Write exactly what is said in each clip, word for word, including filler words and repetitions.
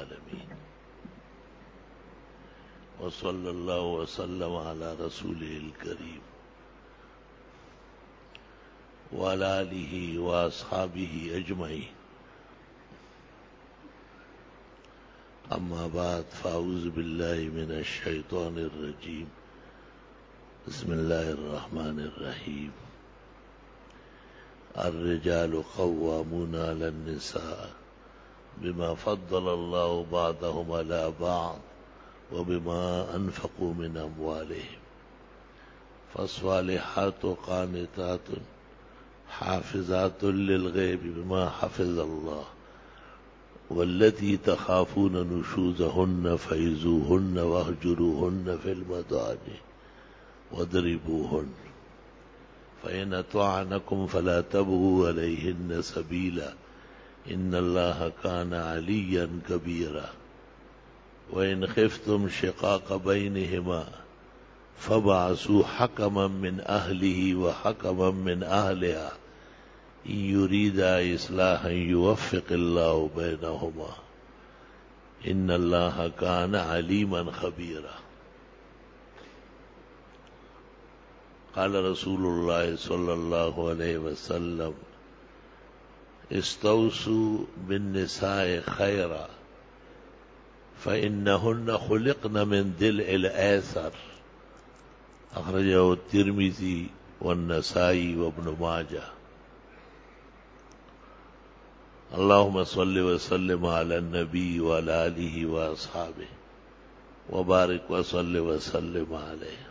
العالمين وصلى الله وسلم على رسوله الكريم وعلى آله وأصحابه أجمعين. أما بعد فأعوذ بالله من الشيطان الرجيم. بسم الله الرحمن الرحيم. الرجال قوامون على النساء بما فضل الله بعضهم على بعض وبما أنفقوا من أموالهم. فالصالحات قانتات حافظات للغيب بما حفظ الله والتي تخافون نشوزهن فعظوهن واهجروهن في المضاجع واضربوهن فإن أطعنكم فلا تبغوا عليهن سبيلا إن الله كان عليا كبيرا. وإن خفتم شقاق بينهما فابعثوا حكما من أهله وحكما من أهلها إن يريدا إصلاحا يوفق الله بينهما إن الله كان عليما خبيرا. قال رسول الله صلى الله عليه وسلم استوصوا بالنساء خيرا فإنهن خلقن من ضلع الأيسر. أخرجه الترمذي والنسائي وابن ماجه. اللهم صل وسلم على النبي وعلى آله وأصحابه وبارك وصل وسلم عليه.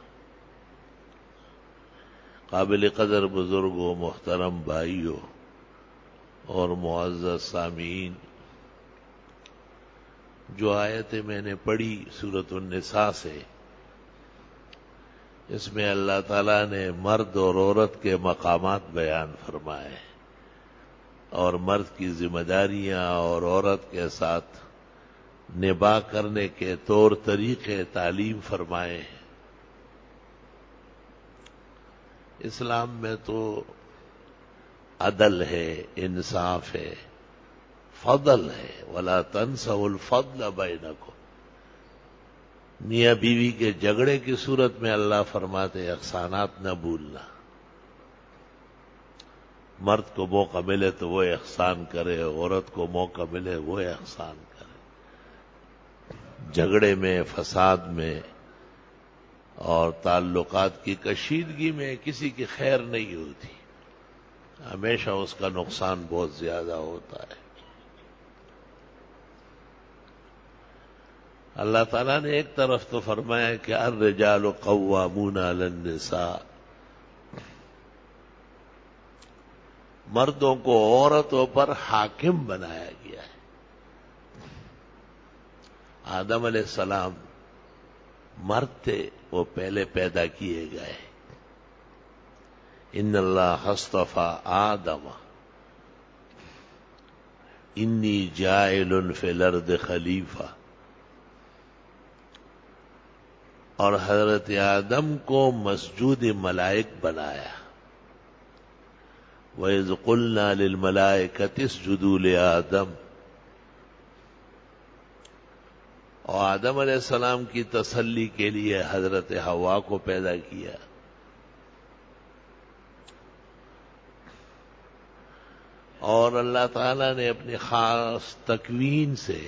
قابل قدر بزرگوں، محترم بھائیوں اور معزز سامعین، جو آیتیں میں نے پڑھی سورۃ النساء سے، اس میں اللہ تعالیٰ نے مرد اور عورت کے مقامات بیان فرمائے اور مرد کی ذمہ داریاں اور عورت کے ساتھ نباہ کرنے کے طور طریقے تعلیم فرمائے ہیں. اسلام میں تو عدل ہے، انصاف ہے، فضل ہے. وَلَا تَنْسَوْا الْفَضْلَ بَيْنَكُمْ. میاں بیوی کے جھگڑے کی صورت میں اللہ فرماتے احسانات نہ بھولنا. مرد کو موقع ملے تو وہ احسان کرے، عورت کو موقع ملے وہ احسان کرے. جھگڑے میں، فساد میں اور تعلقات کی کشیدگی میں کسی کی خیر نہیں ہوتی، ہمیشہ اس کا نقصان بہت زیادہ ہوتا ہے. اللہ تعالیٰ نے ایک طرف تو فرمایا کہ الرجال قوامون علی النساء، مردوں کو عورتوں پر حاکم بنایا گیا ہے. آدم علیہ السلام مرد تھے، وہ پہلے پیدا کیے گئے. ان اللہ اصطفیٰ آدم انی جاعل فی الارض خلیفہ. اور حضرت آدم کو مسجود ملائک بنایا. وَإِذْ قُلْنَا لِلْمَلَائِكَةِ اسْجُدُوا لِآدَمَ. اور آدم علیہ السلام کی تسلی کے لیے حضرت حوا کو پیدا کیا. اور اللہ تعالیٰ نے اپنی خاص تکوین سے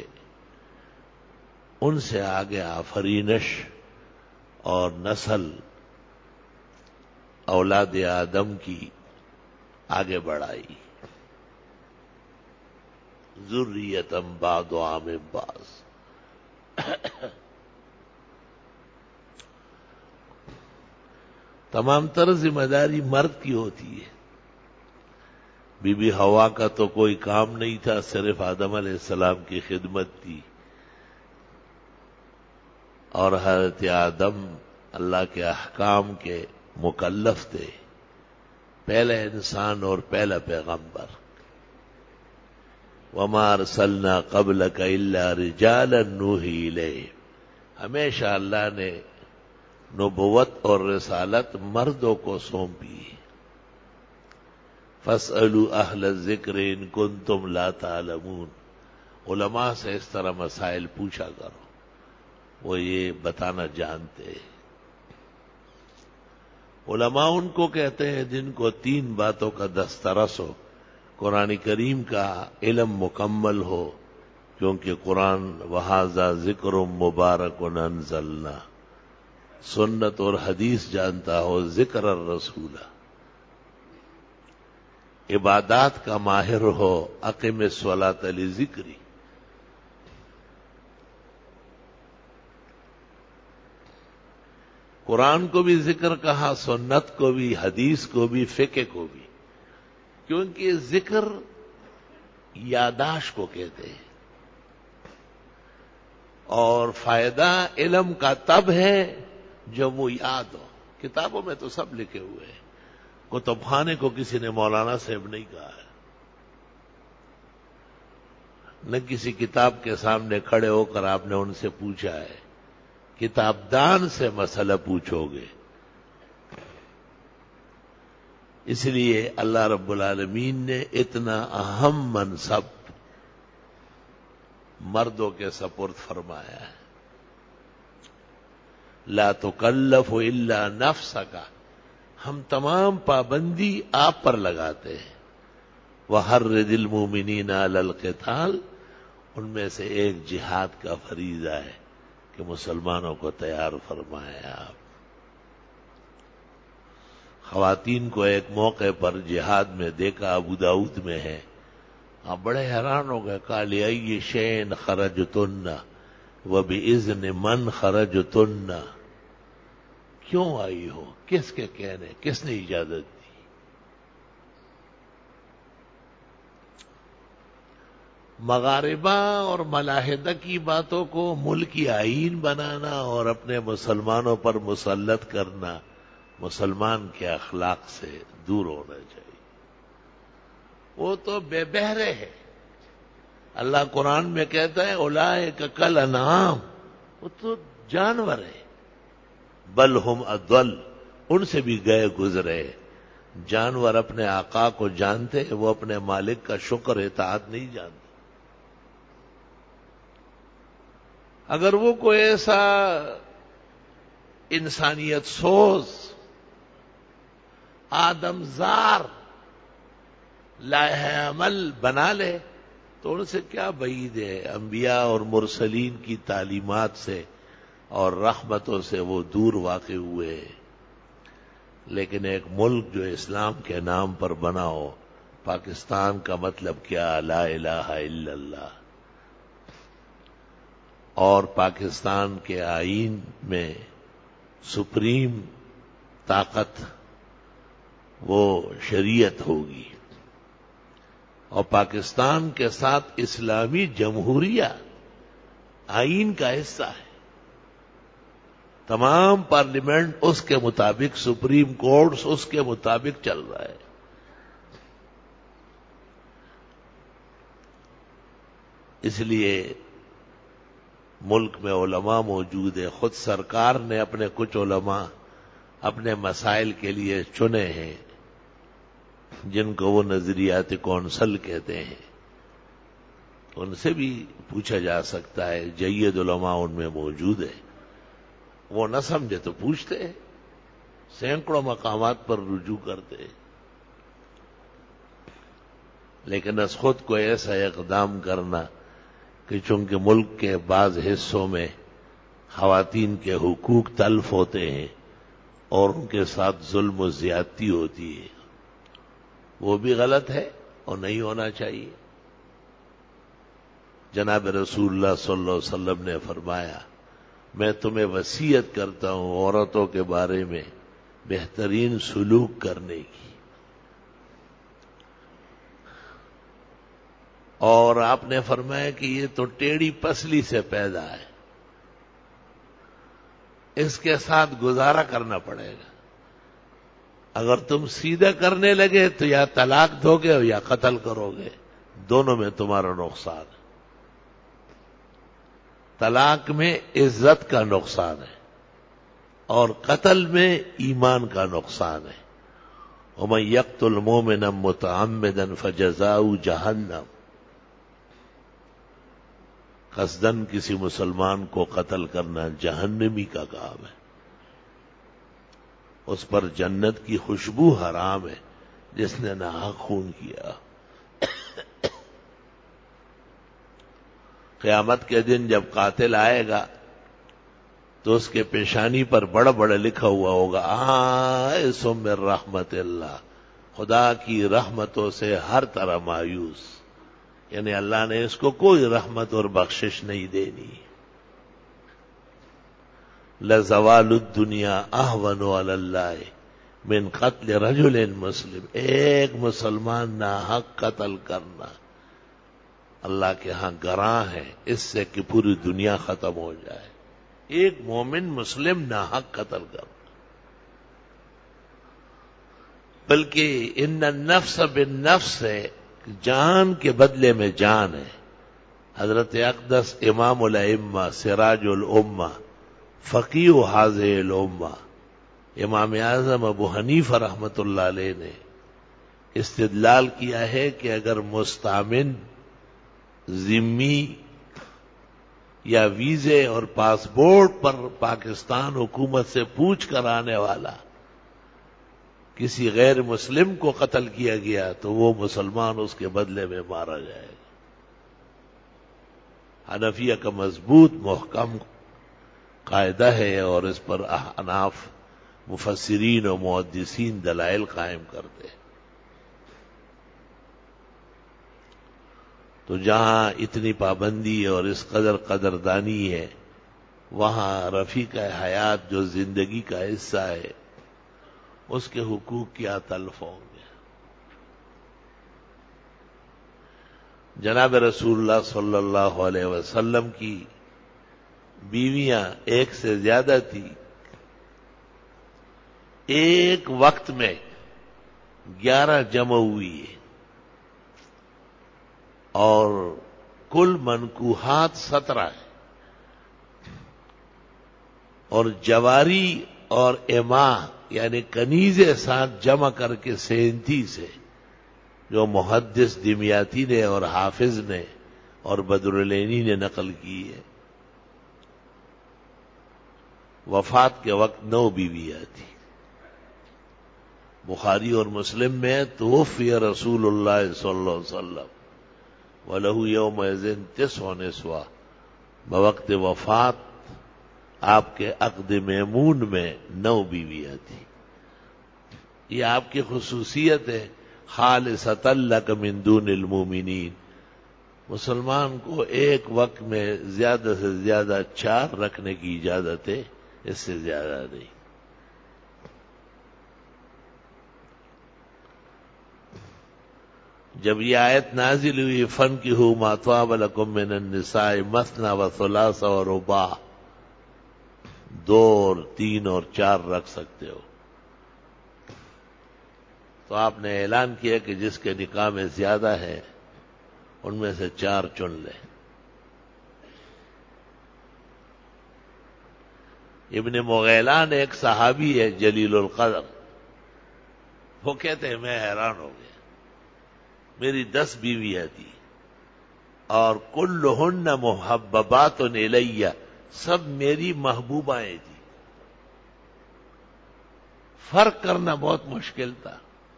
ان سے آگے آفرینش اور نسل اولاد آدم کی آگے بڑھائی. ذریۃ بعضھا من بعض. تمام تر ذمہ داری مرد کی ہوتی ہے. بی بی حوا کا تو کوئی کام نہیں تھا، صرف آدم علیہ السلام کی خدمت تھی. اور حضرت آدم اللہ کے احکام کے مکلف تھے، پہلا انسان اور پہلا پیغمبر. وَمَا أَرْسَلْنَا قَبْلَكَ إِلَّا رِجَالًا نُوحِي إِلَيْهِمْ. ہمیشہ اللہ نے نبوت اور رسالت مردوں کو سونپی. فَاسْأَلُوا أَهْلَ الذِّكْرِ إِن كُنتُمْ لَا تَعْلَمُونَ. علماء سے اس طرح مسائل پوچھا کرو، وہ یہ بتانا جانتے ہیں۔ علماء ان کو کہتے ہیں جن کو تین باتوں کا دسترس ہو، قرآن کریم کا علم مکمل ہو، کیونکہ قرآن وہذا ذکر مبارک انزلنا، سنت اور حدیث جانتا ہو، ذکر الرسول، عبادات کا ماہر ہو، اقم الصلاۃ لذکری، قرآن کو بھی ذکر کہا، سنت کو بھی، حدیث کو بھی، فقہ کو بھی، کیونکہ ذکر یاداشت کو کہتے ہیں، اور فائدہ علم کا تب ہے جب وہ یاد ہو۔ کتابوں میں تو سب لکھے ہوئے ہیں، کتب خانے کو کسی نے مولانا صاحب نہیں کہا ہے، نہ کسی کتاب کے سامنے کھڑے ہو کر آپ نے ان سے پوچھا ہے، کتاب دان سے مسئلہ پوچھو گے۔ اس لیے اللہ رب العالمین نے اتنا اہم منصب مردوں کے سپرد فرمایا ہے، لا تکلف الا نفسک، ہم تمام پابندی آپ پر لگاتے ہیں، وحرض المؤمنین علی القتال، ان میں سے ایک جہاد کا فریضہ ہے کہ مسلمانوں کو تیار فرمائیں آپ۔ خواتین کو ایک موقع پر جہاد میں دیکھا، ابو داؤد میں ہے، آپ بڑے حیران ہو گئے، کہا لِأَيِّ شَيْءٍ خَرَجْتُنَّ وَبِإِذْنِ مَنْ خَرَجْتُنَّ، کیوں آئی ہو، کس کے کہنے، کس نے اجازت دی؟ مغاربہ اور ملاحدہ کی باتوں کو ملکی آئین بنانا اور اپنے مسلمانوں پر مسلط کرنا مسلمان کے اخلاق سے دور ہونا چاہیے۔ وہ تو بے بہرے ہے، اللہ قرآن میں کہتا ہے اولئک کالانعام، وہ تو جانور ہے، بل ہم اضل، ان سے بھی گئے گزرے۔ جانور اپنے آقا کو جانتے، وہ اپنے مالک کا شکر اطاعت نہیں جانتے۔ اگر وہ کوئی ایسا انسانیت سوز، آدم زار لائحہ عمل بنا لے تو ان سے کیا بعید ہے؟ انبیاء اور مرسلین کی تعلیمات سے اور رحمتوں سے وہ دور واقع ہوئے، لیکن ایک ملک جو اسلام کے نام پر بنا ہو، پاکستان کا مطلب کیا؟ لا الہ الا اللہ، اور پاکستان کے آئین میں سپریم طاقت وہ شریعت ہوگی، اور پاکستان کے ساتھ اسلامی جمہوریہ آئین کا حصہ ہے، تمام پارلیمنٹ اس کے مطابق، سپریم کورٹس اس کے مطابق چل رہا ہے۔ اس لیے ملک میں علماء موجود ہیں، خود سرکار نے اپنے کچھ علماء اپنے مسائل کے لیے چنے ہیں، جن کو وہ نظریاتی کونسل کہتے ہیں، ان سے بھی پوچھا جا سکتا ہے، جید علماء ان میں موجود ہے، وہ نہ سمجھے تو پوچھتے ہیں، سینکڑوں مقامات پر رجوع کرتے ہیں، لیکن از خود کو ایسا اقدام کرنا کہ چونکہ ملک کے بعض حصوں میں خواتین کے حقوق تلف ہوتے ہیں اور ان کے ساتھ ظلم و زیادتی ہوتی ہے، وہ بھی غلط ہے اور نہیں ہونا چاہیے۔ جناب رسول اللہ صلی اللہ علیہ وسلم نے فرمایا، میں تمہیں وصیت کرتا ہوں عورتوں کے بارے میں بہترین سلوک کرنے کی، اور آپ نے فرمایا کہ یہ تو ٹیڑھی پسلی سے پیدا ہے، اس کے ساتھ گزارا کرنا پڑے گا، اگر تم سیدھا کرنے لگے تو یا طلاق دو گے یا قتل کرو گے، دونوں میں تمہارا نقصان ہے۔ طلاق میں عزت کا نقصان ہے اور قتل میں ایمان کا نقصان ہے۔ وَمَن يَقْتُلْ مُؤْمِنًا مُتَعَمِّدًا فَجَزَاؤُهُ جَهَنَّمُ، قصدن کسی مسلمان کو قتل کرنا جہنمی کا کام ہے، اس پر جنت کی خوشبو حرام ہے جس نے ناحق خون کیا۔ قیامت کے دن جب قاتل آئے گا تو اس کے پیشانی پر بڑا بڑا لکھا ہوا ہوگا آئس من رحمت اللہ، خدا کی رحمتوں سے ہر طرح مایوس، یعنی اللہ نے اس کو کوئی رحمت اور بخشش نہیں دینی۔ لزوال الدنیا اہون علی اللہ من قتل رجل مسلم، ایک مسلمان ناحق قتل کرنا اللہ کے ہاں گراں ہے اس سے کہ پوری دنیا ختم ہو جائے۔ ایک مومن مسلم ناحق قتل کرنا، بلکہ ان النفس بالنفس ہے، جان کے بدلے میں جان ہے۔ حضرت اقدس امام الائمہ سراج الامہ فقیہ حاضر الامہ امام اعظم ابو حنیفہ رحمت اللہ علیہ نے استدلال کیا ہے کہ اگر مستامن ذمی یا ویزے اور پاسپورٹ پر پاکستان حکومت سے پوچھ کر آنے والا کسی غیر مسلم کو قتل کیا گیا تو وہ مسلمان اس کے بدلے میں مارا جائے گا۔ حنفیہ کا مضبوط محکم قاعدہ ہے اور اس پر احناف مفسرین و محدثین دلائل قائم کرتے ہیں۔ تو جہاں اتنی پابندی اور اس قدر قدردانی ہے، وہاں رفیق حیات جو زندگی کا حصہ ہے اس کے حقوق کیا تلف ہوں گے۔ جناب رسول اللہ صلی اللہ علیہ وسلم کی بیویاں ایک سے زیادہ تھی، ایک وقت میں گیارہ جمع ہوئی ہے اور کل منکوحات سترہ ہے، اور جواری اور اماں یعنی کنیزیں ساتھ جمع کر کے سینتیس ہے، جو محدث دمیاتی نے اور حافظ نے اور بدرالعینی نے نقل کی ہے۔ وفات کے وقت نو بیویاں تھی۔ بخاری اور مسلم میں توفی رسول اللہ صلی اللہ علیہ وسلم وَلَهُ يَوْمَئِذٍ تِسْعُ نِسْوَةٌ، بوقت وفات آپ کے عقد میمون میں نو بیویاں تھیں۔ یہ آپ کی خصوصیت ہے، خالصۃ لک من دون المؤمنین، مسلمان کو ایک وقت میں زیادہ سے زیادہ چار رکھنے کی اجازت ہے، اس سے زیادہ نہیں۔ جب یہ آیت نازل ہوئی فَانكِحُوا مَا طَابَ لَكُم مِّنَ النِّسَاءِ مَثْنَىٰ وَثُلَاثَ وَرُبَاعَ، دو اور تین اور چار رکھ سکتے ہو، تو آپ نے اعلان کیا کہ جس کے نکاح میں زیادہ ہے ان میں سے چار چن لیں۔ ابن مغیلان ایک صحابی ہے جلیل القدر، وہ کہتے ہیں میں حیران ہو گیا، میری دس بیویاں تھی اور کلہن محببات الیہ، سب میری محبوبائیں تھی، فرق کرنا بہت مشکل تھا۔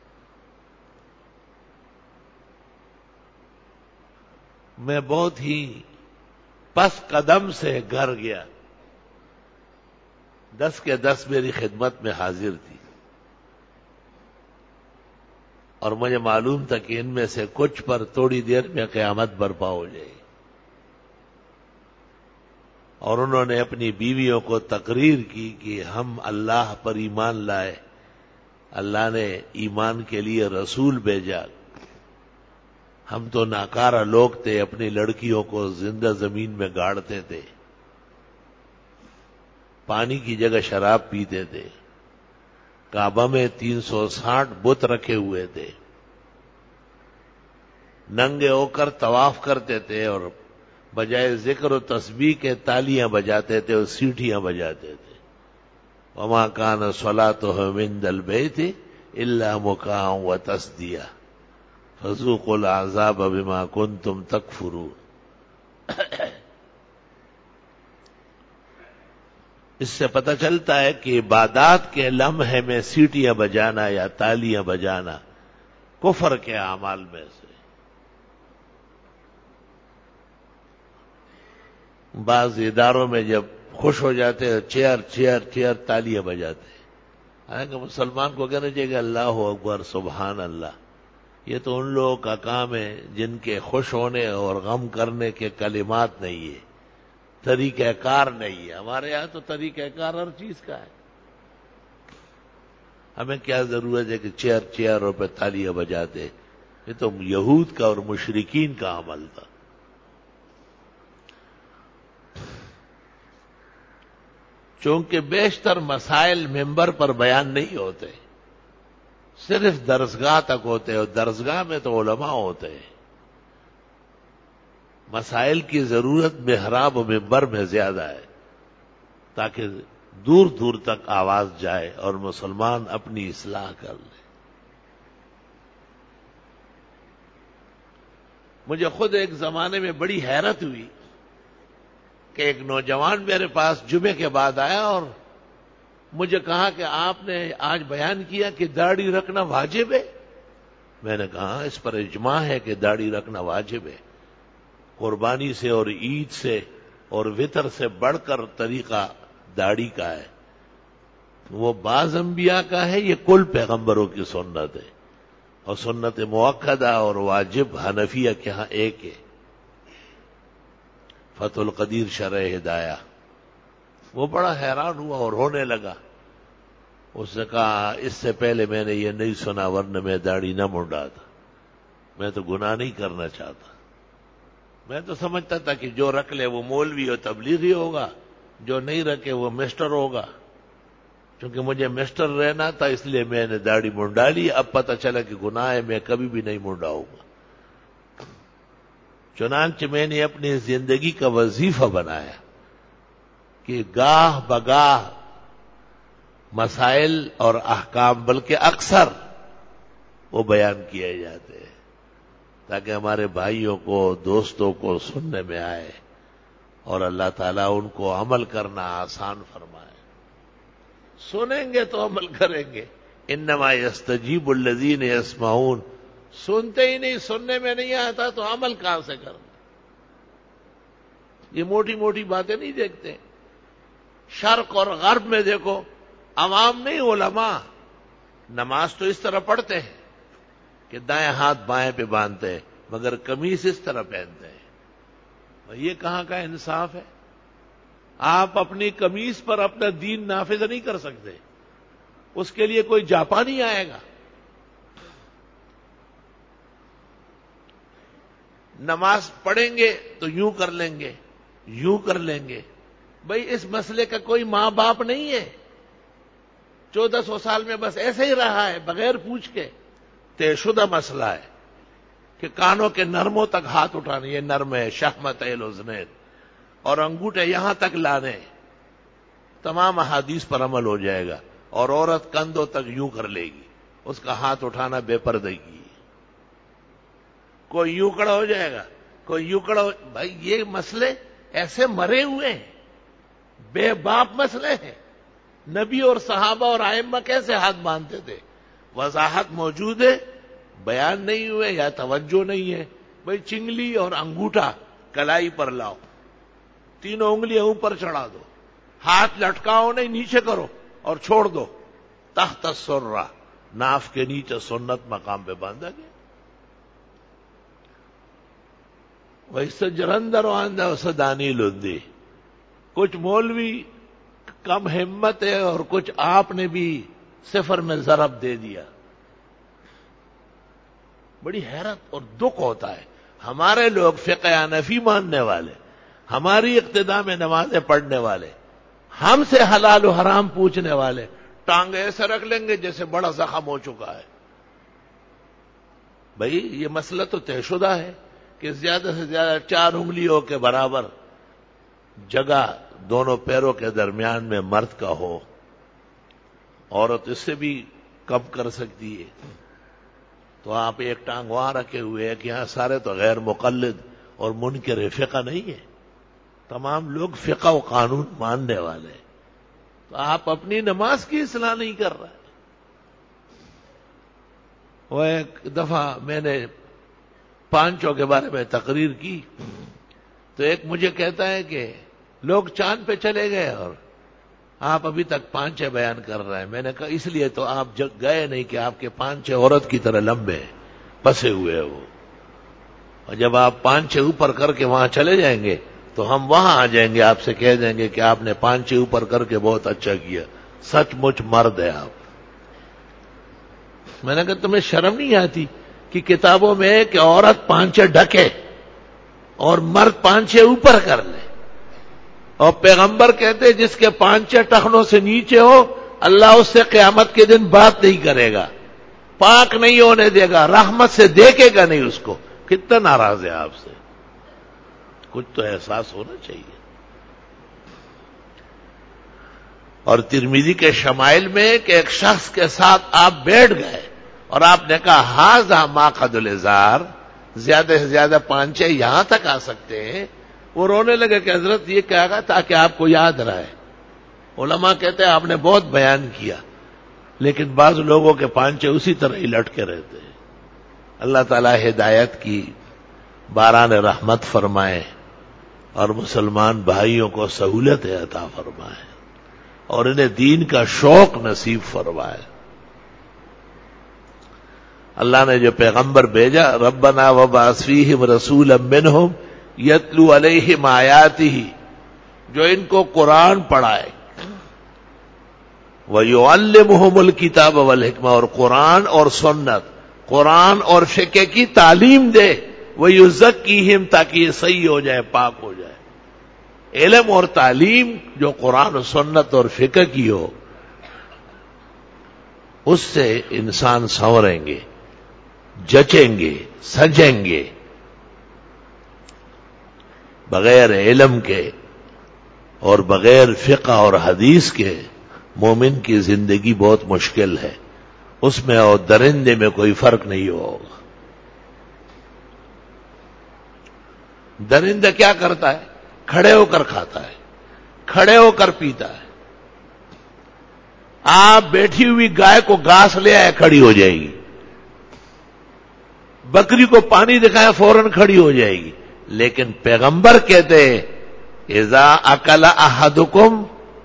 میں بہت ہی پس قدم سے گھر گیا، دس کے دس میری خدمت میں حاضر تھی، اور مجھے معلوم تھا کہ ان میں سے کچھ پر تھوڑی دیر میں قیامت برپا ہو جائے گی، اور انہوں نے اپنی بیویوں کو تقریر کی کہ ہم اللہ پر ایمان لائے، اللہ نے ایمان کے لیے رسول بھیجا، ہم تو ناکارہ لوگ تھے، اپنی لڑکیوں کو زندہ زمین میں گاڑتے تھے، پانی کی جگہ شراب پیتے تھے، کعبہ میں تین سو ساٹھ بت رکھے ہوئے تھے، ننگے ہو کر طواف کرتے تھے، اور بجائے ذکر و تسبیح کے تالیاں بجاتے تھے اور سیٹیاں بجاتے تھے۔ وما کان صلاتهم عند البیت الا مکاء وتصدیہ فذوقوا العذاب بما کنتم تکفرون۔ اس سے پتہ چلتا ہے کہ عبادات کے لمحے میں سیٹیاں بجانا یا تالیاں بجانا کفر کے اعمال میں سے. بعض اداروں میں جب خوش ہو جاتے ہیں چیئر چیئر چیئر تالیاں بجاتے ہیں. حالانکہ مسلمان کو کہنا چاہیے کہ اللہ اکبر سبحان اللہ. یہ تو ان لوگوں کا کام ہے جن کے خوش ہونے اور غم کرنے کے کلمات نہیں ہے، طریقہ کار نہیں ہے. ہمارے یہاں تو طریقہ کار ہر چیز کا ہے. ہمیں کیا ضرورت ہے کہ چیئر چیئروں پہ تالیاں بجاتے؟ یہ تو یہود کا اور مشرکین کا عمل تھا. چونکہ بیشتر مسائل ممبر پر بیان نہیں ہوتے، صرف درسگاہ تک ہوتے، اور درسگاہ میں تو علماء ہوتے ہیں. مسائل کی ضرورت محراب و ممبر میں زیادہ ہے تاکہ دور دور تک آواز جائے اور مسلمان اپنی اصلاح کر لے. مجھے خود ایک زمانے میں بڑی حیرت ہوئی کہ ایک نوجوان میرے پاس جمعے کے بعد آیا اور مجھے کہا کہ آپ نے آج بیان کیا کہ داڑھی رکھنا واجب ہے. میں نے کہا اس پر اجماع ہے کہ داڑھی رکھنا واجب ہے. قربانی سے اور عید سے اور وطر سے بڑھ کر طریقہ داڑھی کا ہے. وہ بعض انبیاء کا ہے، یہ کل پیغمبروں کی سنت ہے، اور سنت مؤکدہ اور واجب حنفیہ کے ہاں ایک ہے. فتح القدیر شرح ہدایہ. وہ بڑا حیران ہوا اور رونے لگا. اس نے کہا اس سے پہلے میں نے یہ نہیں سنا، ورنہ میں داڑھی نہ منڈاتا. میں تو گناہ نہیں کرنا چاہتا. میں تو سمجھتا تھا کہ جو رکھ لے وہ مولوی اور تبلیغی ہوگا، جو نہیں رکھے وہ مسٹر ہوگا. چونکہ مجھے مسٹر رہنا تھا اس لیے میں نے داڑھی منڈا لی. اب پتہ چلا کہ گناہ ہے، میں کبھی بھی نہیں منڈاؤں گا. چنانچہ میں نے اپنی زندگی کا وظیفہ بنایا کہ گاہ بگاہ مسائل اور احکام، بلکہ اکثر وہ بیان کیے جاتے ہیں تاکہ ہمارے بھائیوں کو دوستوں کو سننے میں آئے اور اللہ تعالیٰ ان کو عمل کرنا آسان فرمائے. سنیں گے تو عمل کریں گے. انما یستجیب الذین یسمعون. سنتے ہی نہیں، سننے میں نہیں آتا تو عمل کہاں سے کرنا؟ یہ موٹی موٹی باتیں نہیں دیکھتے. شرق اور غرب میں دیکھو، عوام نہیں علماء نماز تو اس طرح پڑھتے ہیں کہ دائیں ہاتھ بائیں پہ باندھتے ہیں، مگر قمیص اس طرح پہنتے ہیں. یہ کہاں کا انصاف ہے؟ آپ اپنی قمیص پر اپنا دین نافذ نہیں کر سکتے، اس کے لیے کوئی جاپانی آئے گا. نماز پڑھیں گے تو یوں کر لیں گے، یوں کر لیں گے. بھئی اس مسئلے کا کوئی ماں باپ نہیں ہے. چودہ سو سال میں بس ایسے ہی رہا ہے بغیر پوچھ کے. طے شدہ مسئلہ ہے کہ کانوں کے نرموں تک ہاتھ اٹھانے، یہ نرم ہے، شہمت الاذنین، اور انگوٹھے یہاں تک لانے. تمام احادیث پر عمل ہو جائے گا. اور عورت کندھوں تک یوں کر لے گی، اس کا ہاتھ اٹھانا بے پردگی. کوئی یوں کڑا ہو جائے گا، کوئی یوں کڑا ہو. بھائی یہ مسئلے ایسے مرے ہوئے ہیں، بے باپ مسئلے ہیں. نبی اور صحابہ اور ائمہ کیسے ہاتھ باندھتے تھے؟ وضاحت موجود ہے، بیان نہیں ہوئے یا توجہ نہیں ہے. بھائی چنگلی اور انگوٹھا کلائی پر لاؤ، تینوں انگلیاں اوپر چڑھا دو، ہاتھ لٹکاؤ نہیں، نیچے کرو اور چھوڑ دو. تحت السرہ، ناف کے نیچے سنت مقام پہ باندھا گیا. ویسے جرندر آندہ اسے دانی لندی. کچھ مولوی کم ہمت ہے اور کچھ آپ نے بھی صفر میں ضرب دے دیا. بڑی حیرت اور دکھ ہوتا ہے. ہمارے لوگ فقہ حنفی ماننے والے، ہماری اقتداء میں نمازیں پڑھنے والے، ہم سے حلال و حرام پوچھنے والے، ٹانگیں ایسے رکھ لیں گے جیسے بڑا زخم ہو چکا ہے. بھئی یہ مسئلہ تو طے شدہ ہے کہ زیادہ سے زیادہ چار انگلیوں کے برابر جگہ دونوں پیروں کے درمیان میں مرد کا ہو. عورت اس سے بھی کم کر سکتی ہے. تو آپ ایک ٹانگ وہاں رکھے ہوئے ہیں کہ یہاں سارے تو غیر مقلد اور منکر فقہ نہیں ہے. تمام لوگ فقہ و قانون ماننے والے ہیں. تو آپ اپنی نماز کی اصلاح نہیں کر رہے. وہ ایک دفعہ میں نے پانچوں کے بارے میں تقریر کی تو ایک مجھے کہتا ہے کہ لوگ چاند پہ چلے گئے اور آپ ابھی تک پانچے بیان کر رہے ہیں. میں نے کہا اس لیے تو آپ جگ گئے نہیں کہ آپ کے پانچے عورت کی طرح لمبے پسے ہوئے وہ, اور جب آپ پانچے اوپر کر کے وہاں چلے جائیں گے تو ہم وہاں آ جائیں گے, آپ سے کہہ دیں گے کہ آپ نے پانچے اوپر کر کے بہت اچھا کیا, سچ مچ مرد ہے آپ. میں نے کہا تمہیں شرم نہیں آتی کہ کتابوں میں کہ عورت پانچے ڈھکے اور مرد پانچے اوپر کر لے, اور پیغمبر کہتے جس کے پانچے ٹخنوں سے نیچے ہو اللہ اس سے قیامت کے دن بات نہیں کرے گا, پاک نہیں ہونے دے گا, رحمت سے دیکھے گا نہیں اس کو. کتنا ناراض ہے آپ سے, کچھ تو احساس ہونا چاہیے. اور ترمذی کے شمائل میں کہ ایک شخص کے ساتھ آپ بیٹھ گئے اور آپ نے کہا ہاذا ما قد الازار, زیادہ سے زیادہ پانچے یہاں تک آ سکتے ہیں. وہ رونے لگے کہ حضرت یہ کہا گا تاکہ آپ کو یاد رہے. علماء کہتے ہیں آپ نے بہت بیان کیا لیکن بعض لوگوں کے پانچے اسی طرح ہی لٹکے رہتے ہیں. اللہ تعالی ہدایت کی باران رحمت فرمائے اور مسلمان بھائیوں کو سہولت عطا فرمائے اور انہیں دین کا شوق نصیب فرمائے. اللہ نے جو پیغمبر بھیجا, ربنا وبعث فیہم رسولا منہم یتلو علیہم آیاتہ, جو ان کو قرآن پڑھائے, وَيُعَلِّمُهُمُ الْكِتَابَ وَالْحِکْمَةَ, اور قرآن اور سنت, قرآن اور فقہ کی تعلیم دے, وَيُزَكِّيهِمْ, تاکہ یہ صحیح ہو جائے, پاک ہو جائے. علم اور تعلیم جو قرآن و سنت اور فقہ کی ہو اس سے انسان سنوریں گے, جچیں گے, سجیں گے. بغیر علم کے اور بغیر فقہ اور حدیث کے مومن کی زندگی بہت مشکل ہے. اس میں اور درندے میں کوئی فرق نہیں ہوگا. درندہ کیا کرتا ہے؟ کھڑے ہو کر کھاتا ہے, کھڑے ہو کر پیتا ہے. آپ بیٹھی ہوئی گائے کو گھاس لے آئے, کھڑی ہو جائے گی. بکری کو پانی دکھائے فوراً کھڑی ہو جائے گی. لیکن پیغمبر کہتے ہیں اذا اکل احدکم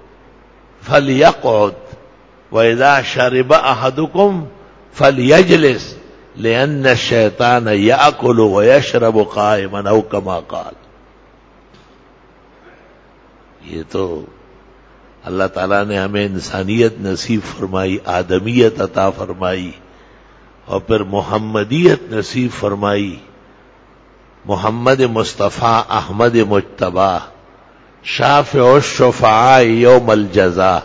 فلیقعد واذا شرب احدکم فلیجلس لان الشیطان یاکل ویشرب قائما او کما قال. یہ تو اللہ تعالیٰ نے ہمیں انسانیت نصیب فرمائی, آدمیت عطا فرمائی اور پھر محمدیت نصیب فرمائی. محمد مصطفیٰ احمد مجتبی شافع الشفعاء یوم الجزا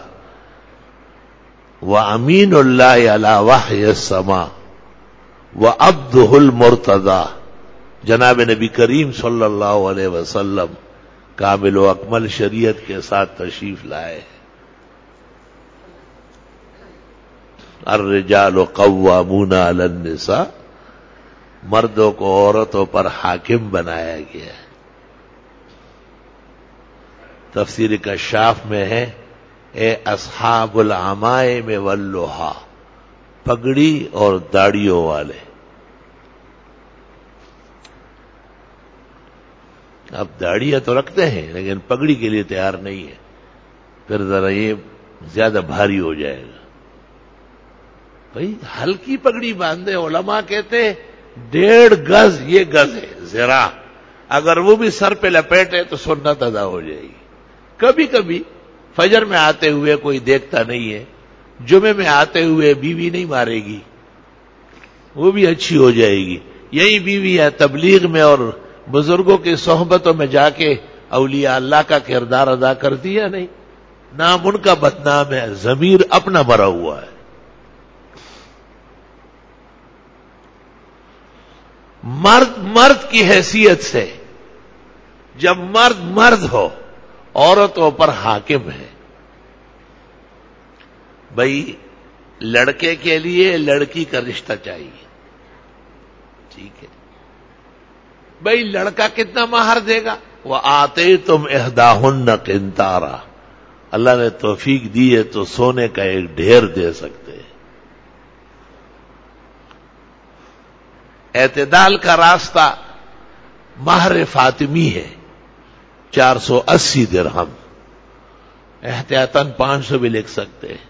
وامین اللہ علی وحی السماء وعبدہ المرتضی. جناب نبی کریم صلی اللہ علیہ وسلم کامل و اکمل شریعت کے ساتھ تشریف لائے. الرجال قوامون علی النساء, مردوں کو عورتوں پر حاکم بنایا گیا ہے. تفسیر کشاف میں ہے اے اصحاب العمائم واللحا, پگڑی اور داڑیوں والے. اب داڑیاں تو رکھتے ہیں لیکن پگڑی کے لیے تیار نہیں ہے, پھر ذرا یہ زیادہ بھاری ہو جائے گا. بھئی ہلکی پگڑی باندھے. علماء کہتے ہیں ڈیڑھ گز, یہ گز ہے ذرا, اگر وہ بھی سر پہ لپیٹے تو سنت ادا ہو جائے گی. کبھی کبھی فجر میں آتے ہوئے کوئی دیکھتا نہیں ہے, جمعے میں آتے ہوئے بیوی نہیں مارے گی, وہ بھی اچھی ہو جائے گی. یہی بیوی ہے تبلیغ میں اور بزرگوں کی صحبتوں میں جا کے اولیاء اللہ کا کردار ادا کرتی ہے نہیں, نام ان کا بدنام ہے, ضمیر اپنا بھرا ہوا ہے. مرد مرد کی حیثیت سے, جب مرد مرد ہو عورتوں پر حاکم ہے. بھئی لڑکے کے لیے لڑکی کا رشتہ چاہیے, ٹھیک ہے. بھئی لڑکا کتنا مہر دے گا؟ وہ آتے تم احداہن قنطارا, اللہ نے توفیق دی ہے تو سونے کا ایک ڈھیر دے سکتے ہیں۔ اعتدال کا راستہ مہر فاطمی ہے، چار سو اسی درہم، احتیاطاً پانچ سو بھی لکھ سکتے ہیں۔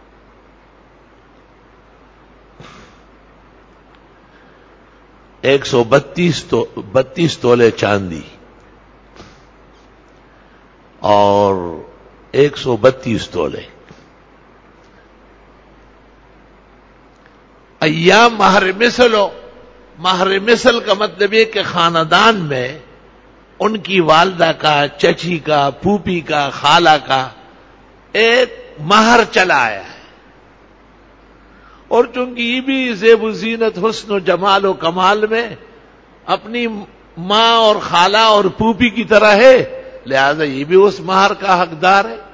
ایک سو بتیس تو بتیس تولے چاندی اور ایک سو بتیس تولے۔ ایام مہر مثل ہو، مہر مثل کا مطلب یہ کہ خاندان میں ان کی والدہ کا، چچی کا، پھوپھی کا، خالہ کا ایک مہر چلا آیا ہے، اور چونکہ یہ بھی زیب و زینت، حسن و جمال و کمال میں اپنی ماں اور خالہ اور پھوپھی کی طرح ہے، لہذا یہ بھی اس مہر کا حقدار ہے۔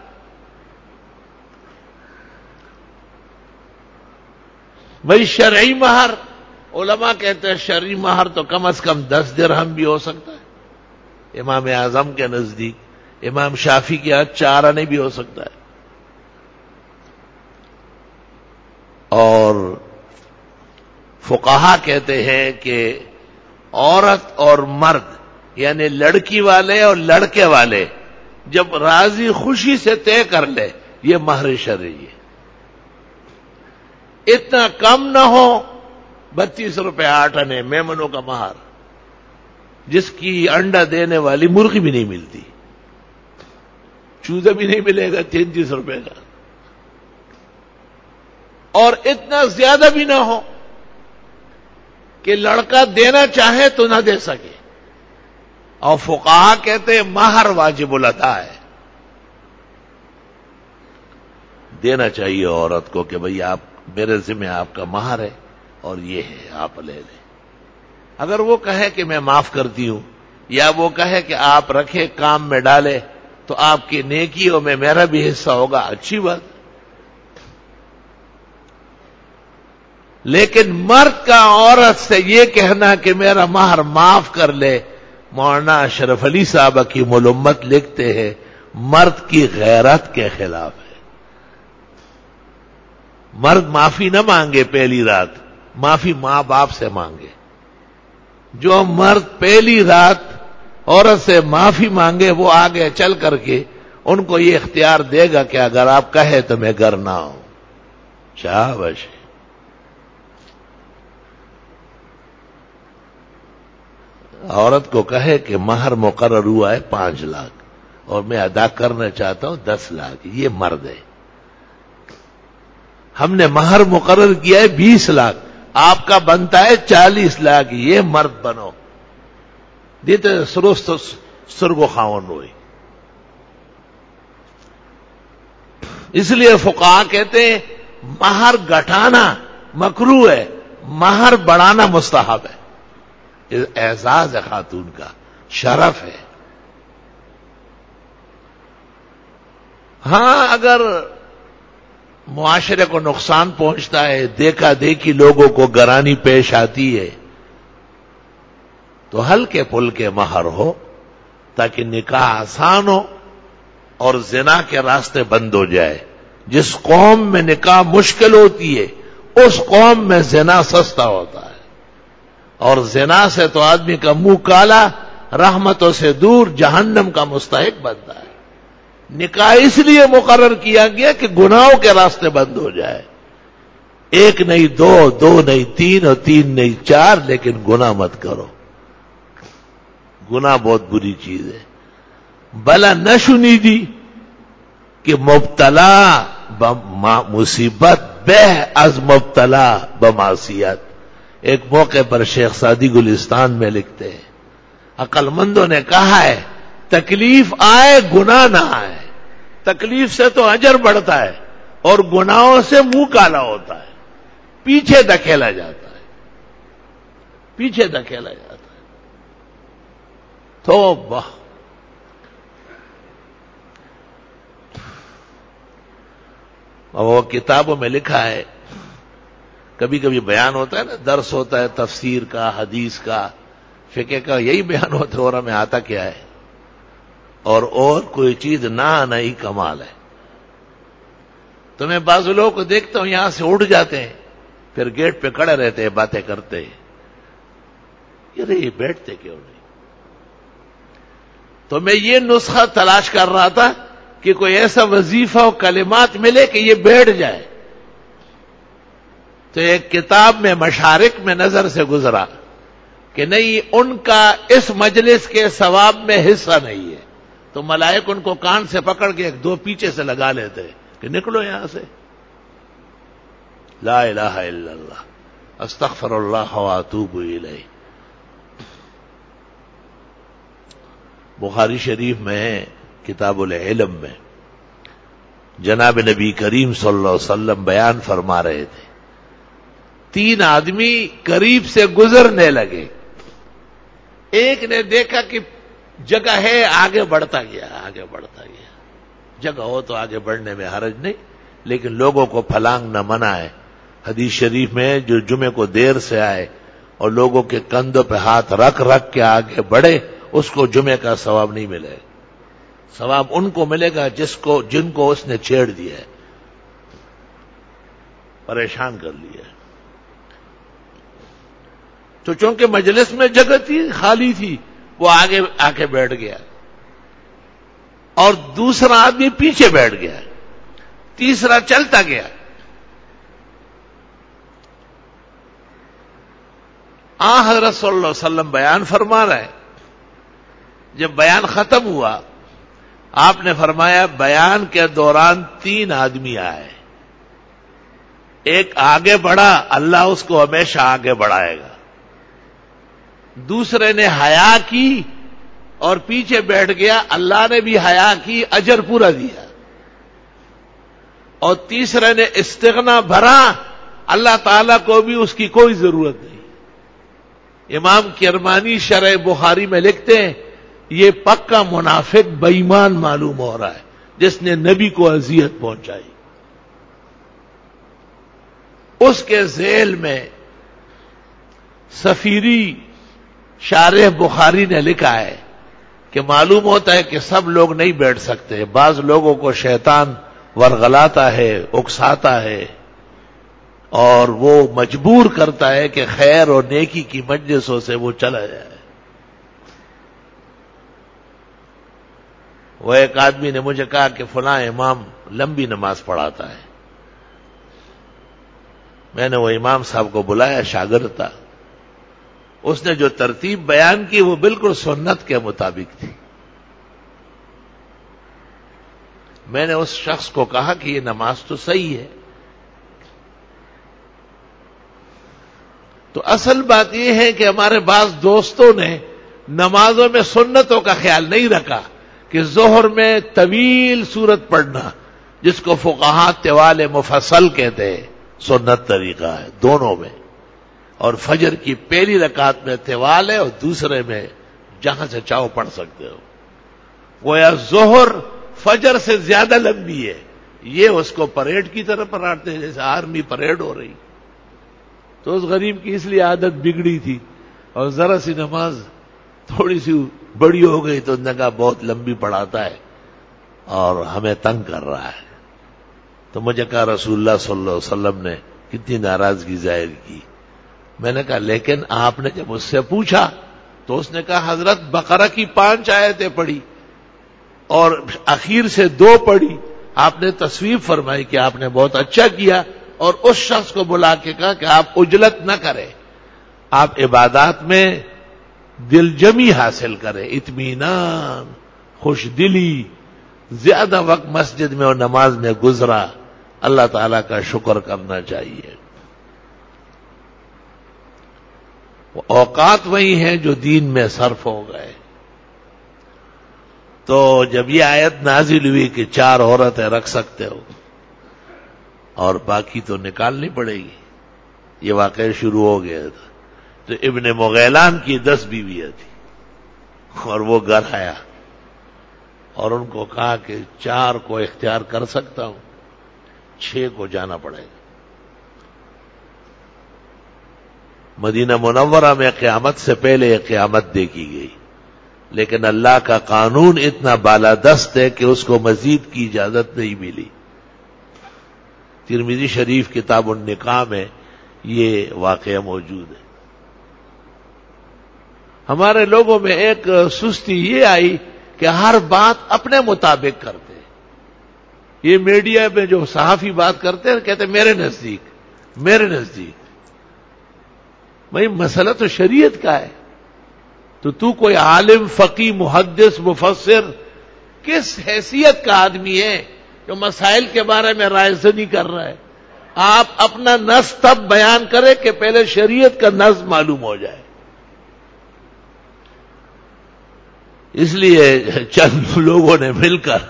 بھئی شرعی مہر، علماء کہتے ہیں شرعی مہر تو کم از کم دس درہم بھی ہو سکتا ہے، امام اعظم کے نزدیک، امام شافعی کے ہاں چار آنے بھی ہو سکتا ہے۔ اور فقہا کہتے ہیں کہ عورت اور مرد یعنی لڑکی والے اور لڑکے والے جب راضی خوشی سے طے کر لے، یہ مہر شرعی ہے۔ اتنا کم نہ ہو، بتیس روپے آٹھ آنے میمنوں کا مہر، جس کی انڈا دینے والی مرغی بھی نہیں ملتی، چوزا بھی نہیں ملے گا تینتیس روپے کا، اور اتنا زیادہ بھی نہ ہو کہ لڑکا دینا چاہے تو نہ دے سکے۔ اور فقہا کہتے ہیں مہر واجب الادا ہے، دینا چاہیے عورت کو کہ بھئی آپ میرے ذمہ آپ کا مہر ہے اور یہ ہے، آپ لے لیں۔ اگر وہ کہے کہ میں معاف کرتی ہوں، یا وہ کہے کہ آپ رکھے کام میں ڈالے تو آپ کی نیکیوں میں میرا بھی حصہ ہوگا، اچھی بات۔ لیکن مرد کا عورت سے یہ کہنا کہ میرا مہر معاف کر لے، مولانا اشرف علی صاحب کی ملمت لکھتے ہیں مرد کی غیرت کے خلاف ہے۔ مرد معافی نہ مانگے پہلی رات، معافی ماں باپ سے مانگے۔ جو مرد پہلی رات عورت سے معافی مانگے وہ آگے چل کر کے ان کو یہ اختیار دے گا کہ اگر آپ کہے تو میں گھر نہ آؤں۔ شاباش۔ عورت کو کہے کہ مہر مقرر ہوا ہے پانچ لاکھ اور میں ادا کرنا چاہتا ہوں دس لاکھ، یہ مرد ہے۔ ہم نے مہر مقرر کیا ہے بیس لاکھ، آپ کا بنتا ہے چالیس لاکھ، یہ مرد بنو۔ دیتے سرست سرگو خاون ہوئی۔ اس لیے فقہا کہتے ہیں مہر گھٹانا مکروہ ہے، مہر بڑھانا مستحب ہے۔ اعزاز ہے خاتون کا، شرف ہے۔ ہاں اگر معاشرے کو نقصان پہنچتا ہے، دیکھا دیکھی لوگوں کو گرانی پیش آتی ہے، تو ہلکے پھلکے مہر ہو تاکہ نکاح آسان ہو اور زنا کے راستے بند ہو جائے۔ جس قوم میں نکاح مشکل ہوتی ہے اس قوم میں زنا سستا ہوتا ہے، اور زنا سے تو آدمی کا منہ کالا، رحمتوں سے دور، جہنم کا مستحق بنتا ہے۔ نکاح اس لیے مقرر کیا گیا کہ گناہوں کے راستے بند ہو جائے۔ ایک نہیں دو، دو نہیں تین اور تین نہیں چار، لیکن گناہ مت کرو۔ گناہ بہت بری چیز ہے۔ بلا نہ سنی دی کہ مبتلا مصیبت بہ از مبتلا بمعصیت۔ ایک موقع پر شیخ سعدی گلستان میں لکھتے ہیں عقل مندوں نے کہا ہے تکلیف آئے گناہ نہ آئے، تکلیف سے تو اجر بڑھتا ہے اور گناہوں سے منہ کالا ہوتا ہے، پیچھے دھکیلا جاتا ہے، پیچھے دھکیلا جاتا ہے۔ توبہ۔ اور وہ کتابوں میں لکھا ہے، کبھی کبھی بیان ہوتا ہے نا، درس ہوتا ہے تفسیر کا، حدیث کا، فقہ کا، یہی بیان ہوتا ہے اور ہمیں آتا کیا ہے، اور اور کوئی چیز نہ آنا ہی کمال ہے۔ تو میں بعض لوگوں کو دیکھتا ہوں یہاں سے اٹھ جاتے ہیں، پھر گیٹ پہ کھڑے رہتے ہیں، باتیں کرتے ہیں، یہ یہ بیٹھتے کیوں نہیں؟ تو میں یہ نسخہ تلاش کر رہا تھا کہ کوئی ایسا وظیفہ و کلمات ملے کہ یہ بیٹھ جائے. تو ایک کتاب میں مشارق میں نظر سے گزرا کہ نہیں، ان کا اس مجلس کے ثواب میں حصہ نہیں ہے. تو ملائک ان کو کان سے پکڑ کے ایک دو پیچھے سے لگا لیتے کہ نکلو یہاں سے. لا الہ الا اللہ، استغفر اللہ واتوب الیہ. بخاری شریف میں کتاب العلم میں جناب نبی کریم صلی اللہ علیہ وسلم بیان فرما رہے تھے، تین آدمی قریب سے گزرنے لگے. ایک نے دیکھا کہ جگہ ہے، آگے بڑھتا گیا آگے بڑھتا گیا. جگہ ہو تو آگے بڑھنے میں حرج نہیں، لیکن لوگوں کو پھلانگنا منع ہے. حدیث شریف میں جو جمعے کو دیر سے آئے اور لوگوں کے کندھوں پہ ہاتھ رکھ رکھ کے آگے بڑھے، اس کو جمعے کا ثواب نہیں ملے. ثواب ان کو ملے گا جس کو جن کو اس نے چھیڑ دیا ہے، پریشان کر لیا ہے. تو چونکہ مجلس میں جگہ تھی، خالی تھی، وہ آگے آ کے بیٹھ گیا اور دوسرا آدمی پیچھے بیٹھ گیا، تیسرا چلتا گیا. آن حضرت صلی اللہ علیہ وسلم بیان فرما رہے ہیں. جب بیان ختم ہوا، آپ نے فرمایا بیان کے دوران تین آدمی آئے. ایک آگے بڑھا، اللہ اس کو ہمیشہ آگے بڑھائے گا. دوسرے نے حیا کی اور پیچھے بیٹھ گیا، اللہ نے بھی حیا کی، اجر پورا دیا. اور تیسرے نے استغنا بھرا، اللہ تعالیٰ کو بھی اس کی کوئی ضرورت نہیں. امام کرمانی شرح بخاری میں لکھتے ہیں یہ پکا منافق بے ایمان معلوم ہو رہا ہے جس نے نبی کو اذیت پہنچائی. اس کے ذیل میں سفیری شارح بخاری نے لکھا ہے کہ معلوم ہوتا ہے کہ سب لوگ نہیں بیٹھ سکتے، بعض لوگوں کو شیطان ورغلاتا ہے، اکساتا ہے اور وہ مجبور کرتا ہے کہ خیر اور نیکی کی مجلسوں سے وہ چلا جائے. وہ ایک آدمی نے مجھے کہا کہ فلاں امام لمبی نماز پڑھاتا ہے. میں نے وہ امام صاحب کو بلایا، شاگرد تھا. اس نے جو ترتیب بیان کی وہ بالکل سنت کے مطابق تھی. میں نے اس شخص کو کہا کہ یہ نماز تو صحیح ہے. تو اصل بات یہ ہے کہ ہمارے بعض دوستوں نے نمازوں میں سنتوں کا خیال نہیں رکھا کہ ظہر میں طویل سورت پڑھنا، جس کو فقہاء طوال مفصل کہتے ہیں، سنت طریقہ ہے دونوں میں. اور فجر کی پہلی رکعت میں طوال ہے اور دوسرے میں جہاں سے چاہو پڑھ سکتے ہو. گویا ظہر فجر سے زیادہ لمبی ہے. یہ اس کو پریڈ کی طرح پڑھاتے ہیں جیسے آرمی پریڈ ہو رہی. تو اس غریب کی اس لیے عادت بگڑی تھی اور ذرا سی نماز تھوڑی سی بڑی ہو گئی تو نے کہا بہت لمبی پڑھاتا ہے اور ہمیں تنگ کر رہا ہے. تو مجھے کہا رسول اللہ صلی اللہ علیہ وسلم نے کتنی ناراضگی ظاہر کی. میں نے کہا لیکن آپ نے جب اس سے پوچھا تو اس نے کہا حضرت بقرہ کی پانچ آیتیں پڑھی اور اخیر سے دو پڑھی. آپ نے تصویب فرمائی کہ آپ نے بہت اچھا کیا اور اس شخص کو بلا کے کہا کہ آپ عجلت نہ کریں، آپ عبادات میں دل جمی حاصل کریں، اطمینان، خوش دلی. زیادہ وقت مسجد میں اور نماز میں گزرا، اللہ تعالیٰ کا شکر کرنا چاہیے. اوقات وہی ہیں جو دین میں صرف ہو گئے. تو جب یہ آیت نازل ہوئی کہ چار عورتیں رکھ سکتے ہو اور باقی تو نکالنی پڑے گی، یہ واقعہ شروع ہو گیا تھا. تو ابن مغیلان کی دس بیویاں تھیں اور وہ گھر آیا اور ان کو کہا کہ چار کو اختیار کر سکتا ہوں، چھ کو جانا پڑے گا. مدینہ منورہ میں قیامت سے پہلے قیامت دیکھی گئی، لیکن اللہ کا قانون اتنا بالادست ہے کہ اس کو مزید کی اجازت نہیں ملی. ترمذی شریف کتاب النکاح میں یہ واقعہ موجود ہے۔ ہمارے لوگوں میں ایک سستی یہ آئی کہ ہر بات اپنے مطابق کرتے ہیں۔ یہ میڈیا میں جو صحافی بات کرتے ہیں کہتے ہیں میرے نزدیک میرے نزدیک بھائی مسئلہ تو شریعت کا ہے، تو تو کوئی عالم، فقی، محدث، مفسر کس حیثیت کا آدمی ہے جو مسائل کے بارے میں رائے زنی کر رہا ہے؟ آپ اپنا نص تب بیان کریں کہ پہلے شریعت کا نص معلوم ہو جائے۔ اس لیے چند لوگوں نے مل کر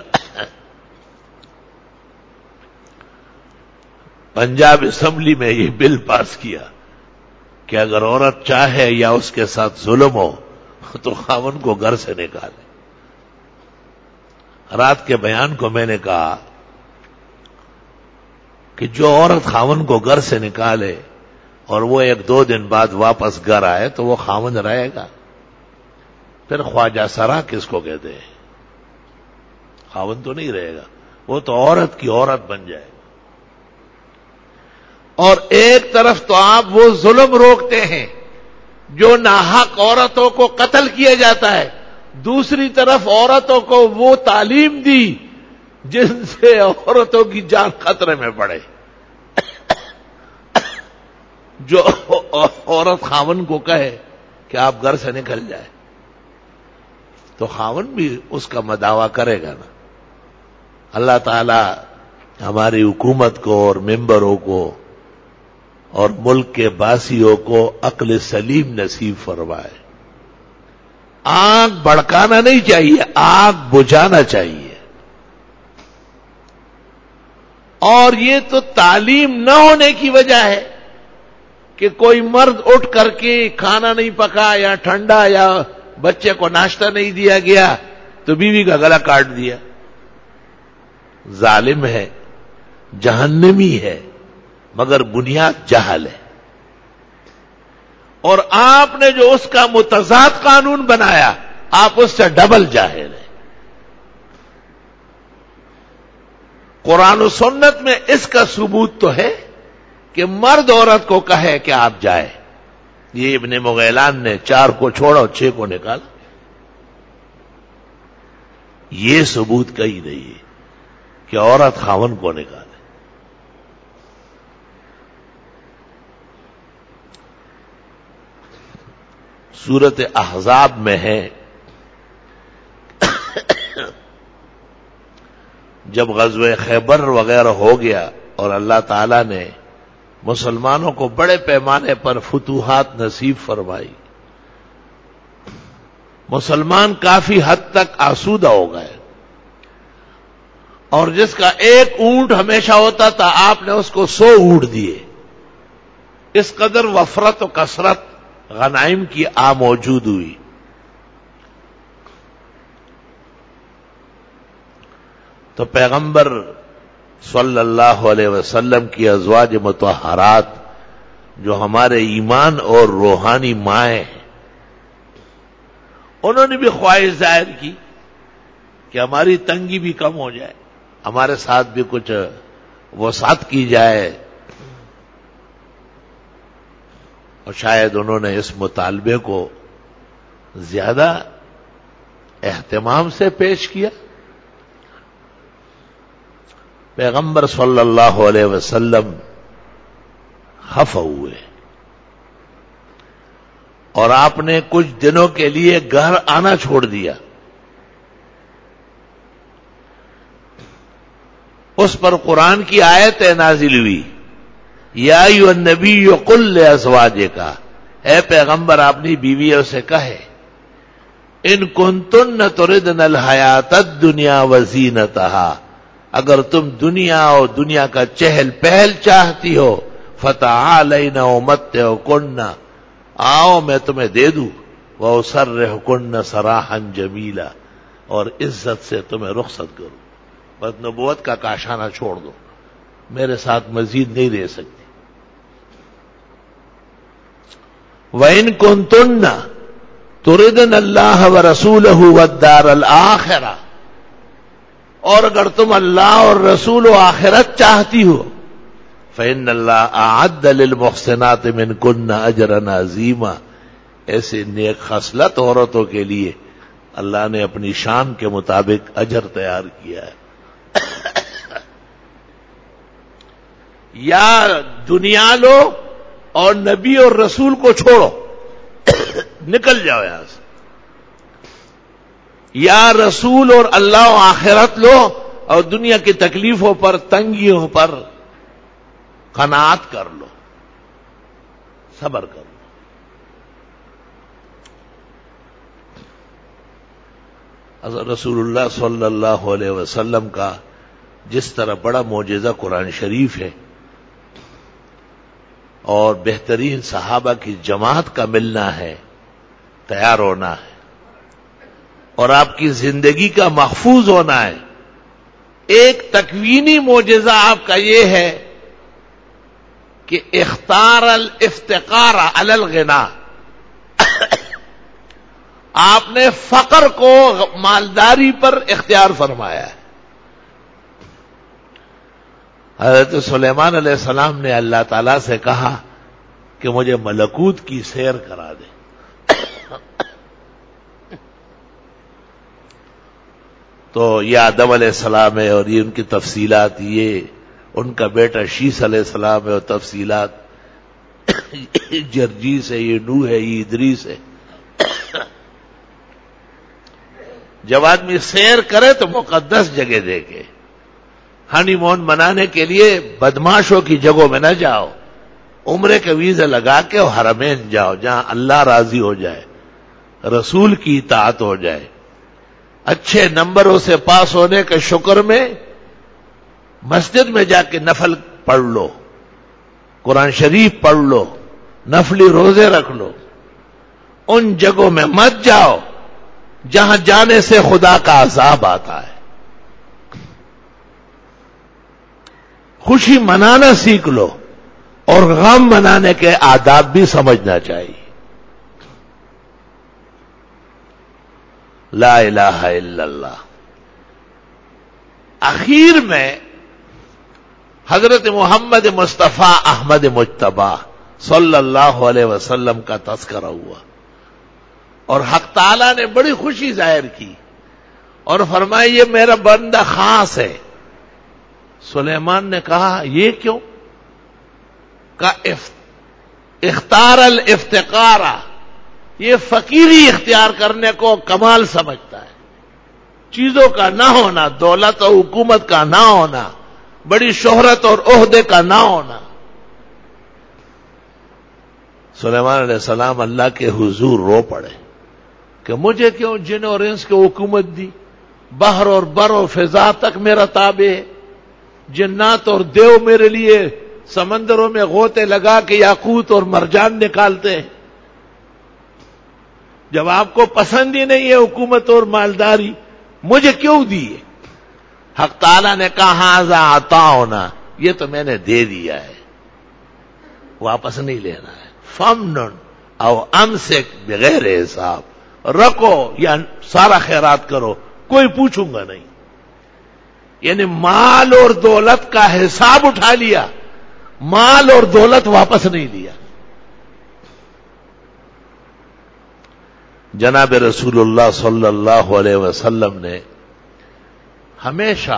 پنجاب اسمبلی میں یہ بل پاس کیا کہ اگر عورت چاہے یا اس کے ساتھ ظلم ہو تو خاوند کو گھر سے نکالے۔ رات کے بیان کو میں نے کہا کہ جو عورت خاوند کو گھر سے نکالے اور وہ ایک دو دن بعد واپس گھر آئے تو وہ خاوند رہے گا؟ پھر خواجہ سرا کس کو کہتے ہیں؟ خاوند تو نہیں رہے گا، وہ تو عورت کی عورت بن جائے گا۔ اور ایک طرف تو آپ وہ ظلم روکتے ہیں جو ناحق عورتوں کو قتل کیا جاتا ہے، دوسری طرف عورتوں کو وہ تعلیم دی جن سے عورتوں کی جان خطرے میں پڑے۔ جو عورت خاوند کو کہے کہ آپ گھر سے نکل جائے تو خاوند بھی اس کا مداوا کرے گا نا۔ اللہ تعالی ہماری حکومت کو اور ممبروں کو اور ملک کے باسیوں کو عقل سلیم نصیب فرمائے۔ آگ بھڑکانا نہیں چاہیے، آگ بجھانا چاہیے۔ اور یہ تو تعلیم نہ ہونے کی وجہ ہے کہ کوئی مرد اٹھ کر کے کھانا نہیں پکا یا ٹھنڈا یا بچے کو ناشتہ نہیں دیا گیا تو بیوی کا گلا کاٹ دیا۔ ظالم ہے، جہنمی ہے، مگر بنیاد جہل ہے۔ اور آپ نے جو اس کا متضاد قانون بنایا، آپ اس سے ڈبل جاہل ہیں۔ قرآن و سنت میں اس کا ثبوت تو ہے کہ مرد عورت کو کہے کہ آپ جائے۔ یہ ابن مغیلان نے چار کو چھوڑا چھ کو نکالا۔ یہ ثبوت کہیں نہیں ہے کہ عورت خاوند کو نکالے۔ سورت احزاب میں ہے جب غزوہ خیبر وغیرہ ہو گیا اور اللہ تعالی نے مسلمانوں کو بڑے پیمانے پر فتوحات نصیب فرمائی، مسلمان کافی حد تک آسودہ ہو گئے، اور جس کا ایک اونٹ ہمیشہ ہوتا تھا آپ نے اس کو سو اونٹ دیے۔ اس قدر وفرت و کثرت غنائم کی آ موجود ہوئی۔ تو پیغمبر صلی اللہ علیہ وسلم کی ازواج مطہرات جو ہمارے ایمان اور روحانی مائیں ہیں، انہوں نے بھی خواہش ظاہر کی کہ ہماری تنگی بھی کم ہو جائے، ہمارے ساتھ بھی کچھ وسعت کی جائے، اور شاید انہوں نے اس مطالبے کو زیادہ اہتمام سے پیش کیا۔ پیغمبر صلی اللہ علیہ وسلم خفا ہوئے اور آپ نے کچھ دنوں کے لیے گھر آنا چھوڑ دیا۔ اس پر قرآن کی آیت نازل ہوئی، یا ایھا النبی قل لازواجک، اے پیغمبر اپنی بیویوں سے کہے، ان کنتن تردن الحیات الدنیا وزینتہا، اگر تم دنیا اور دنیا کا چہل پہل چاہتی ہو، فتعالین امتعکن، آؤ میں تمہیں دے دوں، واسرحکن سراحا جمیلا، اور عزت سے تمہیں رخصت کروں، بس نبوت کا کاشانہ چھوڑ دو، میرے ساتھ مزید نہیں رہ سکتی۔ وَإِن كُنتُنَّ تُرِدْنَ اللَّهَ وَرَسُولَهُ وَالدَّارَ الْآخِرَةَ، اور اگر تم اللہ اور رسول و آخرت چاہتی ہو فإن اللہ اعد للمحسنات منکن اجرا عظیما، ایسے نیک خصلت عورتوں کے لیے اللہ نے اپنی شان کے مطابق اجر تیار کیا ہے۔ یا دنیا لو اور نبی اور رسول کو چھوڑو، نکل جاؤ یہاں سے، یا رسول اور اللہ و آخرت لو اور دنیا کی تکلیفوں پر، تنگیوں پر قناعت کر لو، صبر کر لو۔ حضرت رسول اللہ صلی اللہ علیہ وسلم کا جس طرح بڑا معجزہ قرآن شریف ہے اور بہترین صحابہ کی جماعت کا ملنا ہے، تیار ہونا ہے، اور آپ کی زندگی کا محفوظ ہونا ہے، ایک تکوینی معجزہ آپ کا یہ ہے کہ اختار الافتقار علی الغنا، آپ نے فقر کو مالداری پر اختیار فرمایا ہے۔ حضرت سلیمان علیہ السلام نے اللہ تعالی سے کہا کہ مجھے ملکوت کی سیر کرا دے، تو یہ آدم علیہ السلام ہے اور یہ ان کی تفصیلات، یہ ان کا بیٹا شیس علیہ السلام ہے اور تفصیلات، جرجیس ہے، یہ نوح ہے، یہ ادریس ہے۔ جب آدمی سیر کرے تو مقدس جگہ دیکھے، ہنی مون منانے کے لیے بدماشوں کی جگہوں میں نہ جاؤ، عمرے کا ویزا لگا کے اور حرمین جاؤ جہاں اللہ راضی ہو جائے، رسول کی اطاعت ہو جائے۔ اچھے نمبروں سے پاس ہونے کے شکر میں مسجد میں جا کے نفل پڑھ لو، قرآن شریف پڑھ لو، نفلی روزے رکھ لو۔ ان جگہوں میں مت جاؤ جہاں جانے سے خدا کا عذاب آتا ہے۔ خوشی منانا سیکھ لو اور غم منانے کے آداب بھی سمجھنا چاہیے۔ لا الہ الا اللہ۔ اخیر میں حضرت محمد مصطفیٰ احمد مجتبیٰ صلی اللہ علیہ وسلم کا تذکرہ ہوا اور حق تعالیٰ نے بڑی خوشی ظاہر کی اور فرمایا یہ میرا بندہ خاص ہے۔ سلیمان نے کہا یہ کیوں؟ کا اختار الافتقار، یہ فقیری اختیار کرنے کو کمال سمجھتا ہے، چیزوں کا نہ ہونا، دولت اور حکومت کا نہ ہونا، بڑی شہرت اور عہدے کا نہ ہونا۔ سلیمان علیہ السلام اللہ کے حضور رو پڑے کہ مجھے کیوں جن اور انس کی حکومت دی، بحر اور بر و فضا تک میرا تابع ہے، جنات اور دیو میرے لیے سمندروں میں غوطے لگا کے یاقوت اور مرجان نکالتے ہیں۔ جب آپ کو پسند ہی نہیں ہے حکومت اور مالداری، مجھے کیوں دی ہے؟ حق تعالیٰ نے کہا ھذا عطاؤنا، یہ تو میں نے دے دیا ہے، واپس نہیں لینا ہے۔ فمنن او امسک بغیر حساب، رکھو یا سارا خیرات کرو، کوئی پوچھوں گا نہیں۔ یعنی مال اور دولت کا حساب اٹھا لیا، مال اور دولت واپس نہیں لیا۔ جناب رسول اللہ صلی اللہ علیہ وسلم نے ہمیشہ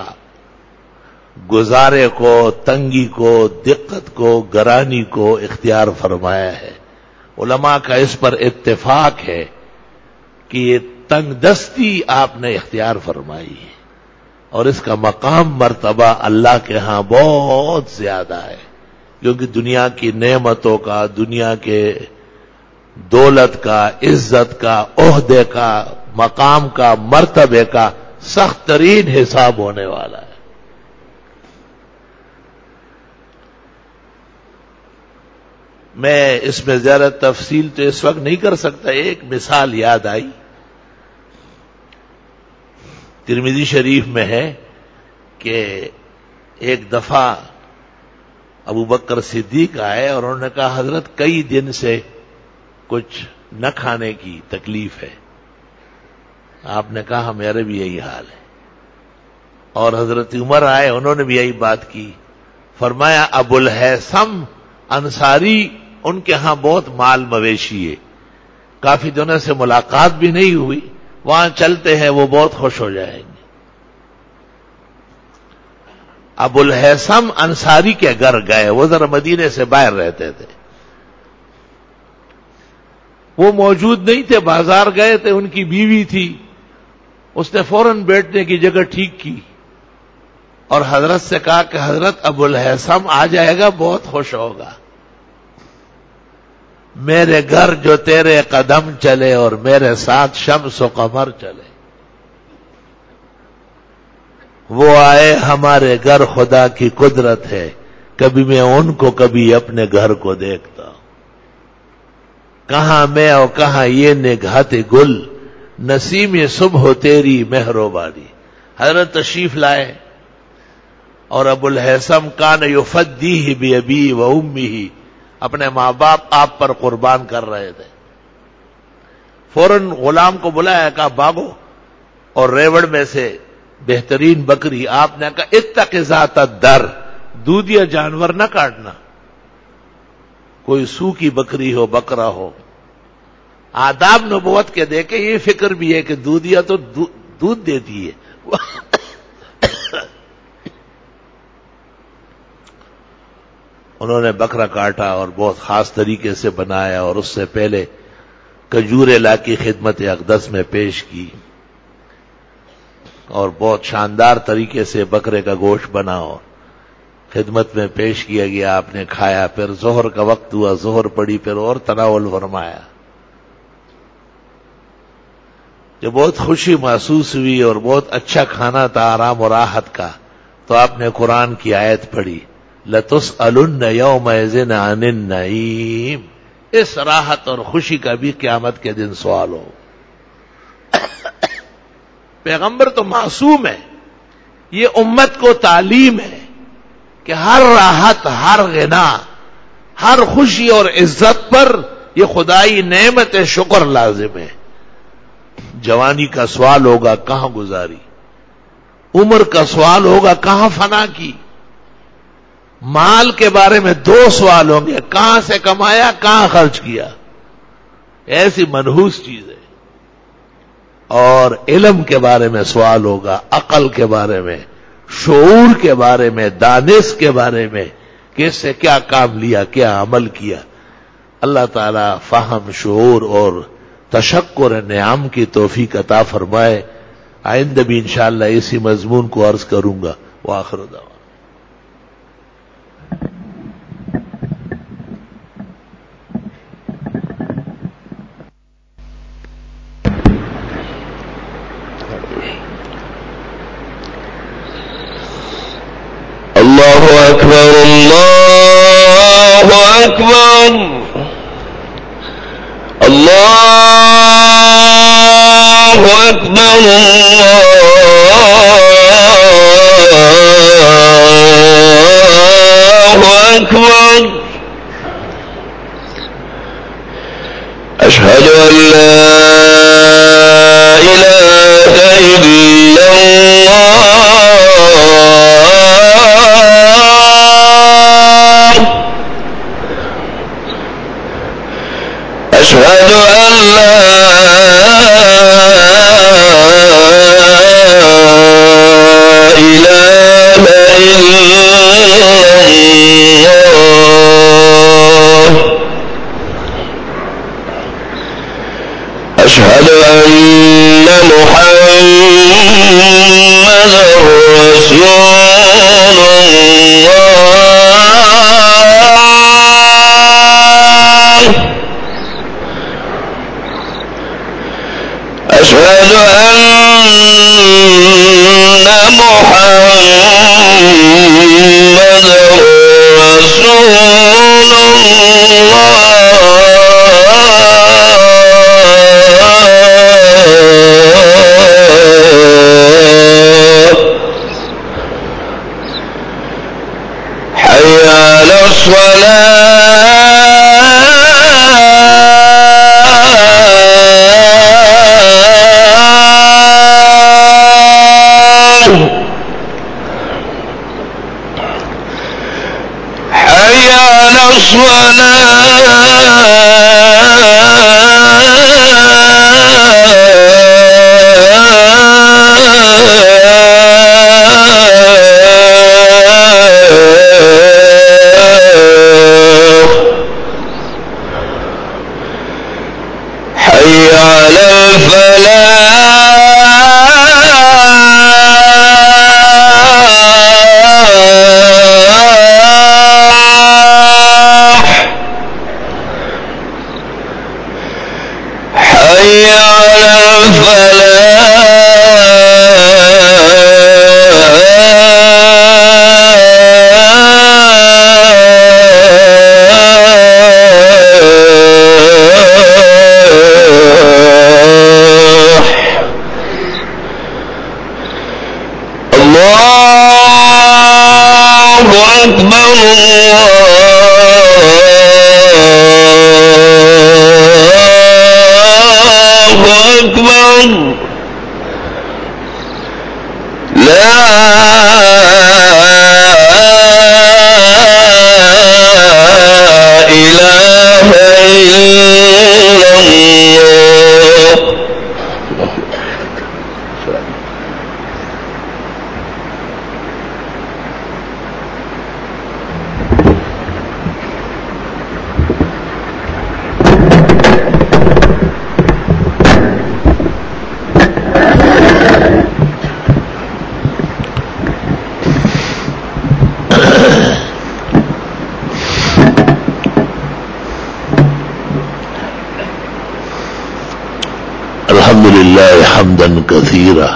گزارے کو، تنگی کو، دقت کو، گرانی کو اختیار فرمایا ہے۔ علماء کا اس پر اتفاق ہے کہ یہ تنگ دستی آپ نے اختیار فرمائی ہے اور اس کا مقام مرتبہ اللہ کے ہاں بہت زیادہ ہے، کیونکہ دنیا کی نعمتوں کا، دنیا کے دولت کا، عزت کا، عہدے کا، مقام کا، مرتبے کا سخت ترین حساب ہونے والا ہے۔ میں اس میں زیادہ تفصیل تو اس وقت نہیں کر سکتا، ایک مثال یاد آئی، ترمذی شریف میں ہے کہ ایک دفعہ ابو بکر صدیق آئے اور انہوں نے کہا حضرت کئی دن سے کچھ نہ کھانے کی تکلیف ہے۔ آپ نے کہا میرے بھی یہی حال ہے۔ اور حضرت عمر آئے، انہوں نے بھی یہی بات کی، فرمایا ابو الہیثم انصاری ان کے ہاں بہت مال مویشی ہے، کافی دنوں سے ملاقات بھی نہیں ہوئی، وہاں چلتے ہیں وہ بہت خوش ہو جائیں گے۔ ابو الہیثم انصاری کے گھر گئے، وہ ذرا مدینے سے باہر رہتے تھے، وہ موجود نہیں تھے، بازار گئے تھے، ان کی بیوی تھی، اس نے فوراً بیٹھنے کی جگہ ٹھیک کی اور حضرت سے کہا کہ حضرت ابو الہیثم آ جائے گا، بہت خوش ہوگا، میرے گھر جو تیرے قدم چلے اور میرے ساتھ شمس و قمر چلے، وہ آئے ہمارے گھر، خدا کی قدرت ہے، کبھی میں ان کو کبھی اپنے گھر کو دیکھتا ہوں، کہاں میں اور کہاں یہ نگہت گل، نسیم صبح تیری مہربانی۔ حضرت تشریف لائے اور ابو الہیثم کان یفدیہ بابی و امی، اپنے ماں باپ آپ پر قربان کر رہے تھے، فوراً غلام کو بلایا، کہا بھاگو، اور ریوڑ میں سے بہترین بکری، آپ نے کہا اتق ذات الدر، دودھیا جانور نہ کاٹنا، کوئی سوکھی بکری ہو، بکرا ہو، آداب نبوت کے دیکھے، یہ فکر بھی ہے کہ دودھیا تو دودھ دیتی ہے۔ انہوں نے بکرا کاٹا اور بہت خاص طریقے سے بنایا، اور اس سے پہلے کھجور لا کی خدمت اقدس میں پیش کی، اور بہت شاندار طریقے سے بکرے کا گوشت بنا اور خدمت میں پیش کیا گیا، آپ نے کھایا، پھر ظہر کا وقت ہوا، ظہر پڑی، پھر اور تناول فرمایا، جو بہت خوشی محسوس ہوئی اور بہت اچھا کھانا تھا، آرام و راحت کا، تو آپ نے قرآن کی آیت پڑھی، لَتُسْأَلُنَّ يَوْمَئِذٍ عَنِ النَّعِيمِ، اس راحت اور خوشی کا بھی قیامت کے دن سوال ہو۔ پیغمبر تو معصوم ہے، یہ امت کو تعلیم ہے کہ ہر راحت، ہر غنا، ہر خوشی اور عزت پر یہ خدائی نعمت شکر لازم ہے۔ جوانی کا سوال ہوگا کہاں گزاری، عمر کا سوال ہوگا کہاں فنا کی، مال کے بارے میں دو سوال ہوں گے، کہاں سے کمایا، کہاں خرچ کیا، ایسی منحوس چیز ہے، اور علم کے بارے میں سوال ہوگا، عقل کے بارے میں، شعور کے بارے میں، دانش کے بارے میں، کہ اس سے کیا کام لیا، کیا عمل کیا۔ اللہ تعالی فہم، شعور اور تشکر نعم کی توفیق عطا فرمائے۔ آئندہ بھی انشاءاللہ اسی مضمون کو عرض کروں گا۔ وآخر دعوانا اللہ اکبر، اللہ اکبر، اللہ اکبر، اللہ اکبر، اشہد ان لا الہ الا اللہ، اشہد ان لا الہ الا اللہ، اشہد ان محمد رسول اللہ، اشہد ان محمد رسول اللہ، حي على الصلاة، الحمد لله حمدا كثيرا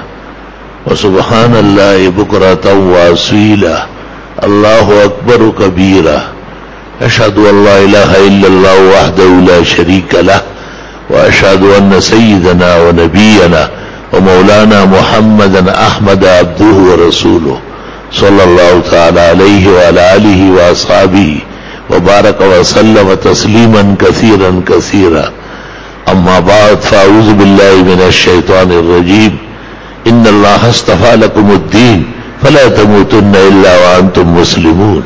وسبحان الله بكرة وأصيلا الله أكبر كبيرا أشهد أن لا إله إلا الله وحده لا شريك له وأشهد أن سيدنا ونبينا ومولانا محمدا أحمد عبده ورسوله صلى الله تعالى عليه وعلى آله وأصحابه وبارك وسلم تسليما كثيرا كثيرا. أما بعد فأعوذ بالله من الشيطان الرجيم. إن الله اصطفى لكم الدين فلا تموتن إلا وأنتم مسلمون.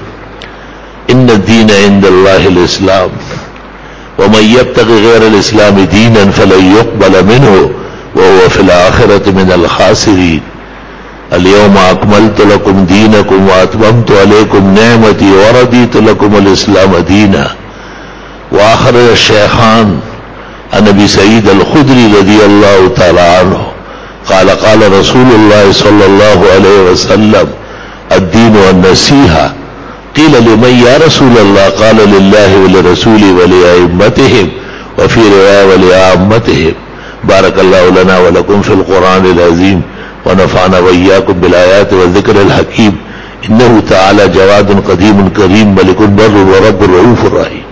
إن الدين عند الله الإسلام ومن يبتغي غير الإسلام دينا فلن يقبل منه وهو في الآخرة من الخاسرين. اليوم أكملت لكم دينكم وأتممت عليكم نعمتي ورضيت لكم الإسلام دينا. وآخر الشيخان عن أبي سعيد الخدري رضي الله تعالى عنه قال قال رسول الله صلى الله عليه وسلم الدين والنصيحة. قيل لمن يا رسول الله؟ قال لله ولرسوله ولأئمتهم وفي رواية ولعامتهم. بارك الله لنا ولكم في القرآن العظيم ونفعنا وإياكم بالآيات والذكر الحكيم. إنه تعالى جواد قديم كريم ملك بر ورب رؤوف رحيم.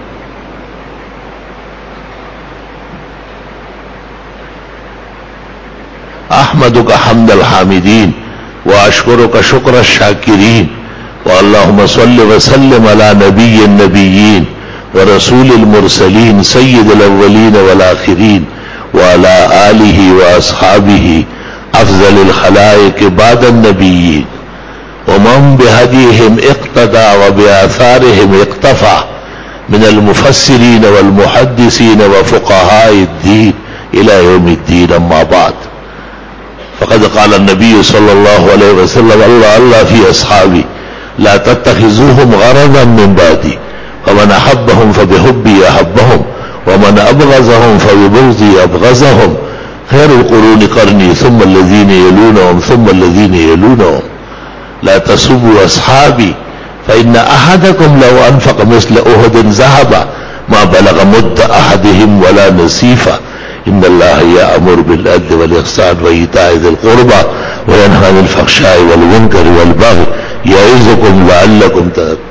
أحمدك حمد الحامدين وأشكرك شكر الشاكرين. واللهم صل وسلم على نبي النبيين ورسول المرسلين سيد الأولين والآخرين وعلى آله وأصحابه أفضل الخلائق بعد النبيين ومن بهديهم اقتدى وبآثارهم اقتفى من المفسرين والمحدثين وفقهاء الدين إلى يوم الدين. أما بعد فقد قال النبي صلى الله عليه وسلم الله الله في أصحابي لا تتخذوهم غرضا من بعدي فمن أحبهم فبحبي أحبهم ومن أبغضهم فببغضي أبغضهم. خير القرون قرني ثم الذين يلونهم ثم الذين يلونهم. لا تسبوا أصحابي فإن أحدكم لو أنفق مثل أحد ذهبا ما بلغ مد أحدهم ولا نصيفا. إن الله يأمر بالعدل والإحسان وإيتاء ذي القربى وينهى عن الفحشاء والمنكر والبغي يعظكم لعلكم تذكرون.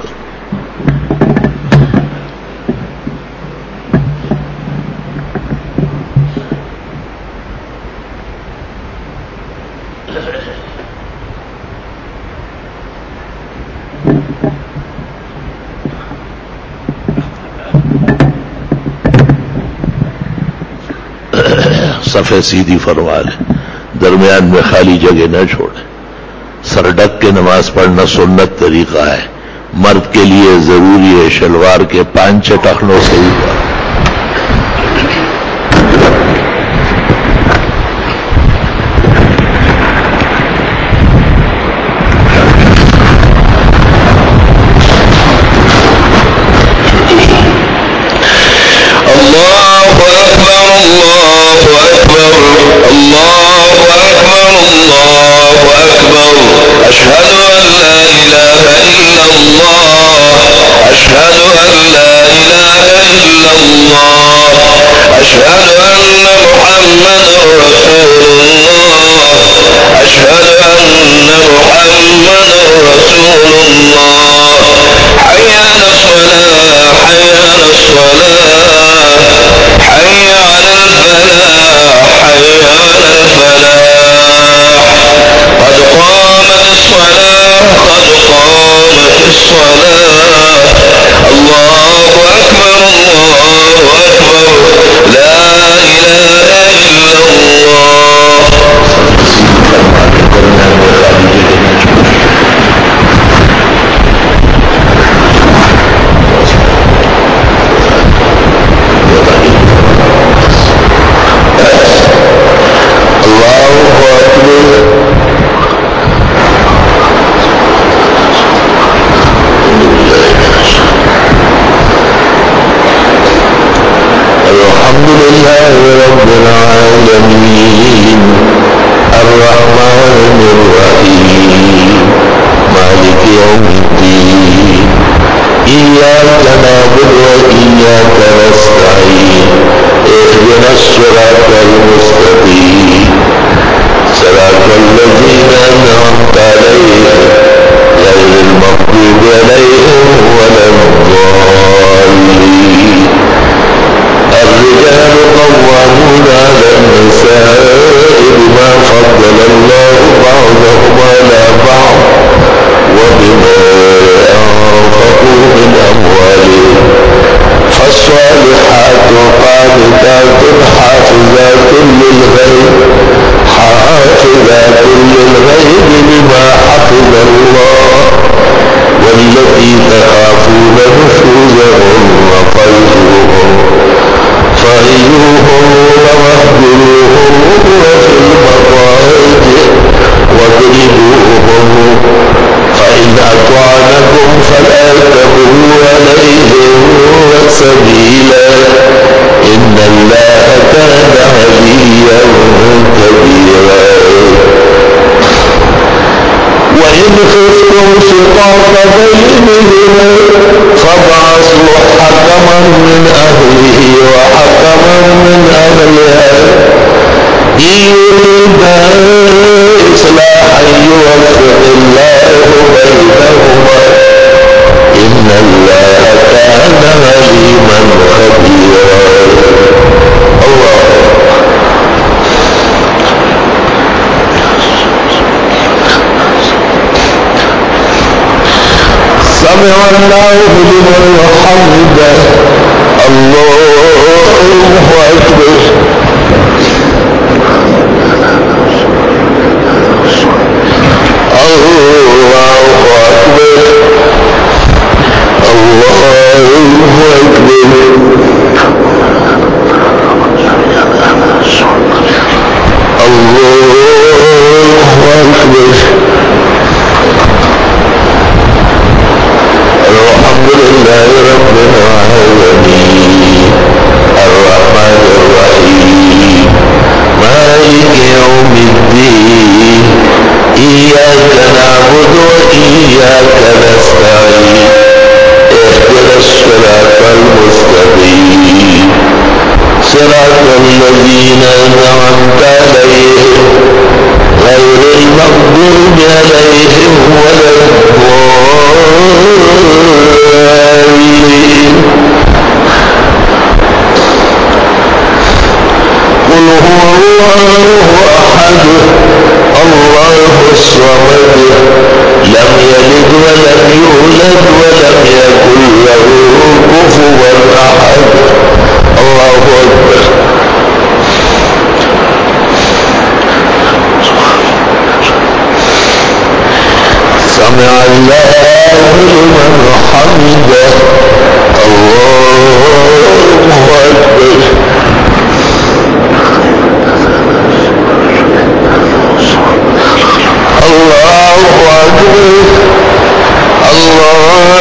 सफ़े सीधी फरमा ले, दरमियान में खाली जगह न छोड़े। सर ढक के नमाज पढ़ना सुन्नत तरीका है। मर्द के लिए जरूरी है शलवार के पांच छह टखनों से ऊपर।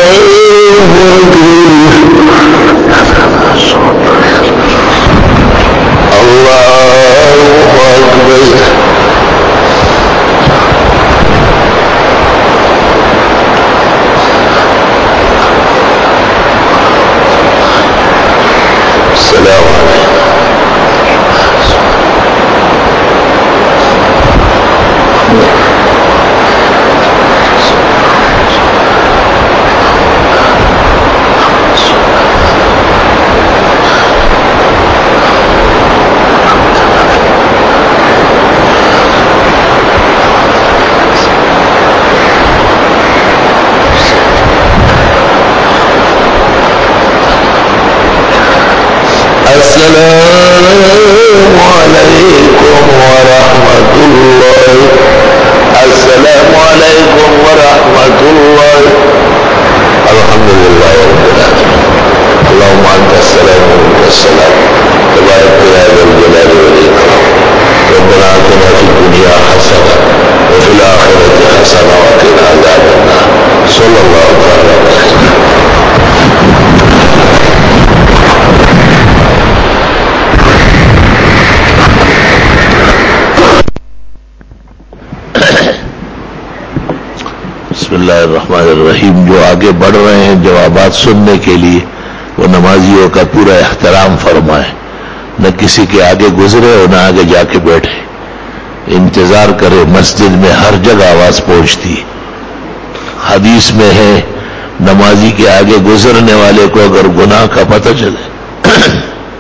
بسم اللہ الرحمن الرحیم. جو آگے بڑھ رہے ہیں جوابات سننے کے لیے وہ نمازیوں کا پورا احترام فرمائیں. نہ کسی کے آگے گزرے اور نہ آگے جا کے بیٹھے. انتظار کرے. مسجد میں ہر جگہ آواز پہنچتی ہے. حدیث میں ہے نمازی کے آگے گزرنے والے کو اگر گناہ کا پتہ چلے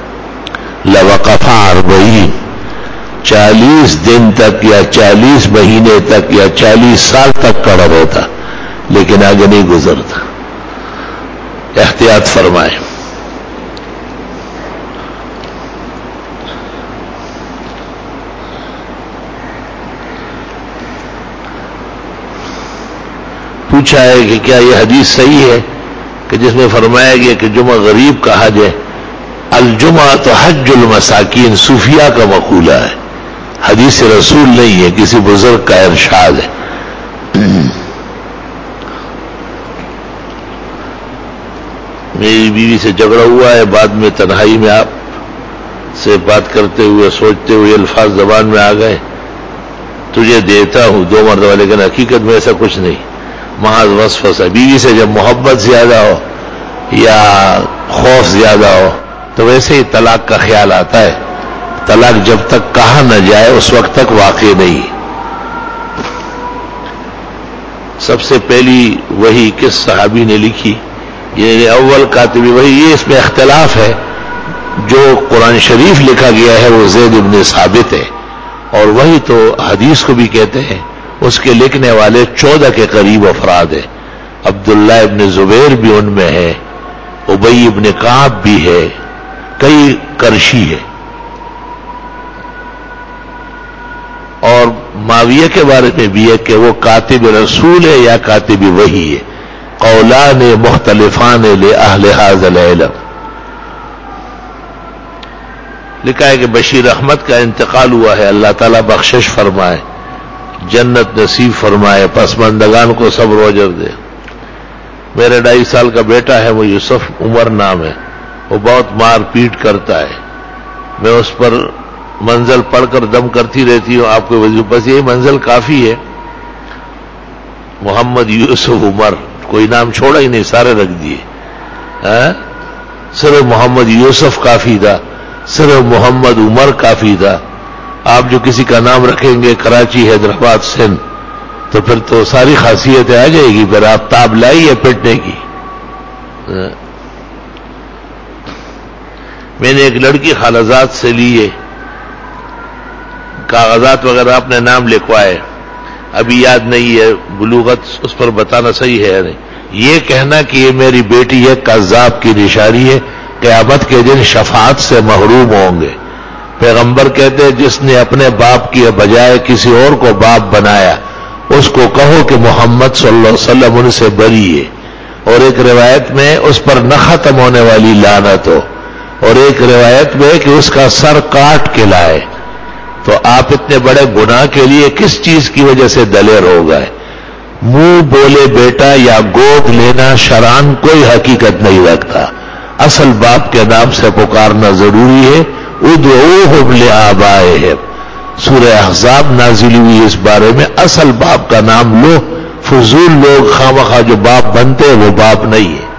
لوقف اربعین چالیس دن تک یا چالیس مہینے تک یا چالیس سال تک کھڑا رہتا لیکن آگے نہیں گزرتا. احتیاط فرمائے. پوچھا ہے کہ کیا یہ حدیث صحیح ہے کہ جس میں فرمایا گیا کہ جمعہ غریب کا حج ہے. الجمعہ تو حج المساکین صوفیہ کا مقولہ ہے، حدیث رسول نہیں ہے، کسی بزرگ کا ارشاد ہے. میری بیوی سے جھگڑا ہوا ہے، بعد میں تنہائی میں آپ سے بات کرتے ہوئے سوچتے ہوئے الفاظ زبان میں آ گئے. تجھے دیتا ہوں دو مرتبہ، لیکن حقیقت میں ایسا کچھ نہیں، محض وسوسہ. بیوی سے جب محبت زیادہ ہو یا خوف زیادہ ہو تو ویسے ہی طلاق کا خیال آتا ہے. طلاق جب تک کہا نہ جائے اس وقت تک واقع نہیں. سب سے پہلی وہی کس صحابی نے لکھی؟ یہ اول کاتبی وہی. یہ اس میں اختلاف ہے. جو قرآن شریف لکھا گیا ہے وہ زید بن ثابت ہے، اور وہی تو حدیث کو بھی کہتے ہیں. اس کے لکھنے والے چودہ کے قریب افراد ہیں. عبداللہ ابن زبیر بھی ان میں ہے، ابی ابن کعب بھی ہے، کئی کرشی ہے. اور معاویہ کے بارے میں بھی ہے کہ وہ کاتب رسول ہے یا کاتب وحی ہے. قولان مختلفان لأہل ھذا العلم. لکھا ہے کہ بشیر احمد کا انتقال ہوا ہے، اللہ تعالیٰ بخشش فرمائے، جنت نصیب فرمائے، پسماندگان کو صبر و اجر دے. میرے ڈھائی سال کا بیٹا ہے، وہ یوسف عمر نام ہے، وہ بہت مار پیٹ کرتا ہے. میں اس پر منزل پڑھ کر دم کرتی رہتی ہوں. آپ کو وضو بس یہی منزل کافی ہے. محمد یوسف عمر، کوئی نام چھوڑا ہی نہیں، سارے رکھ دیے. صرف محمد یوسف کافی تھا، صرف محمد عمر کافی تھا. آپ جو کسی کا نام رکھیں گے کراچی، حیدرآباد، سندھ، تو پھر تو ساری خاصیتیں آ جائے گی. پھر آپ تاب لائی ہے پٹنے کی. میں نے ایک لڑکی خالزاد سے لیے کاغذات وغیرہ، اپنے نام لکھوائے، ابھی یاد نہیں ہے بلوغت اس پر بتانا صحیح ہے یا نہیں. یہ کہنا کہ یہ میری بیٹی ہے کذاب کی نشانی ہے. قیامت کے دن شفاعت سے محروم ہوں گے. پیغمبر کہتے ہیں جس نے اپنے باپ کی بجائے کسی اور کو باپ بنایا اس کو کہو کہ محمد صلی اللہ علیہ وسلم ان سے بری ہے. اور ایک روایت میں اس پر نہ ختم ہونے والی لعنت ہو، اور ایک روایت میں کہ اس کا سر کاٹ کے لائے. تو آپ اتنے بڑے گناہ کے لیے کس چیز کی وجہ سے دلیر ہو گئے؟ منہ بولے بیٹا یا گود لینا شرعاً کوئی حقیقت نہیں رکھتا. اصل باپ کے نام سے پکارنا ضروری ہے. ادعوہم لآبائہم. سورہ احزاب نازل ہوئی اس بارے میں. اصل باپ کا نام لو. فضول لوگ خامخواہ جو باپ بنتے وہ باپ نہیں ہے.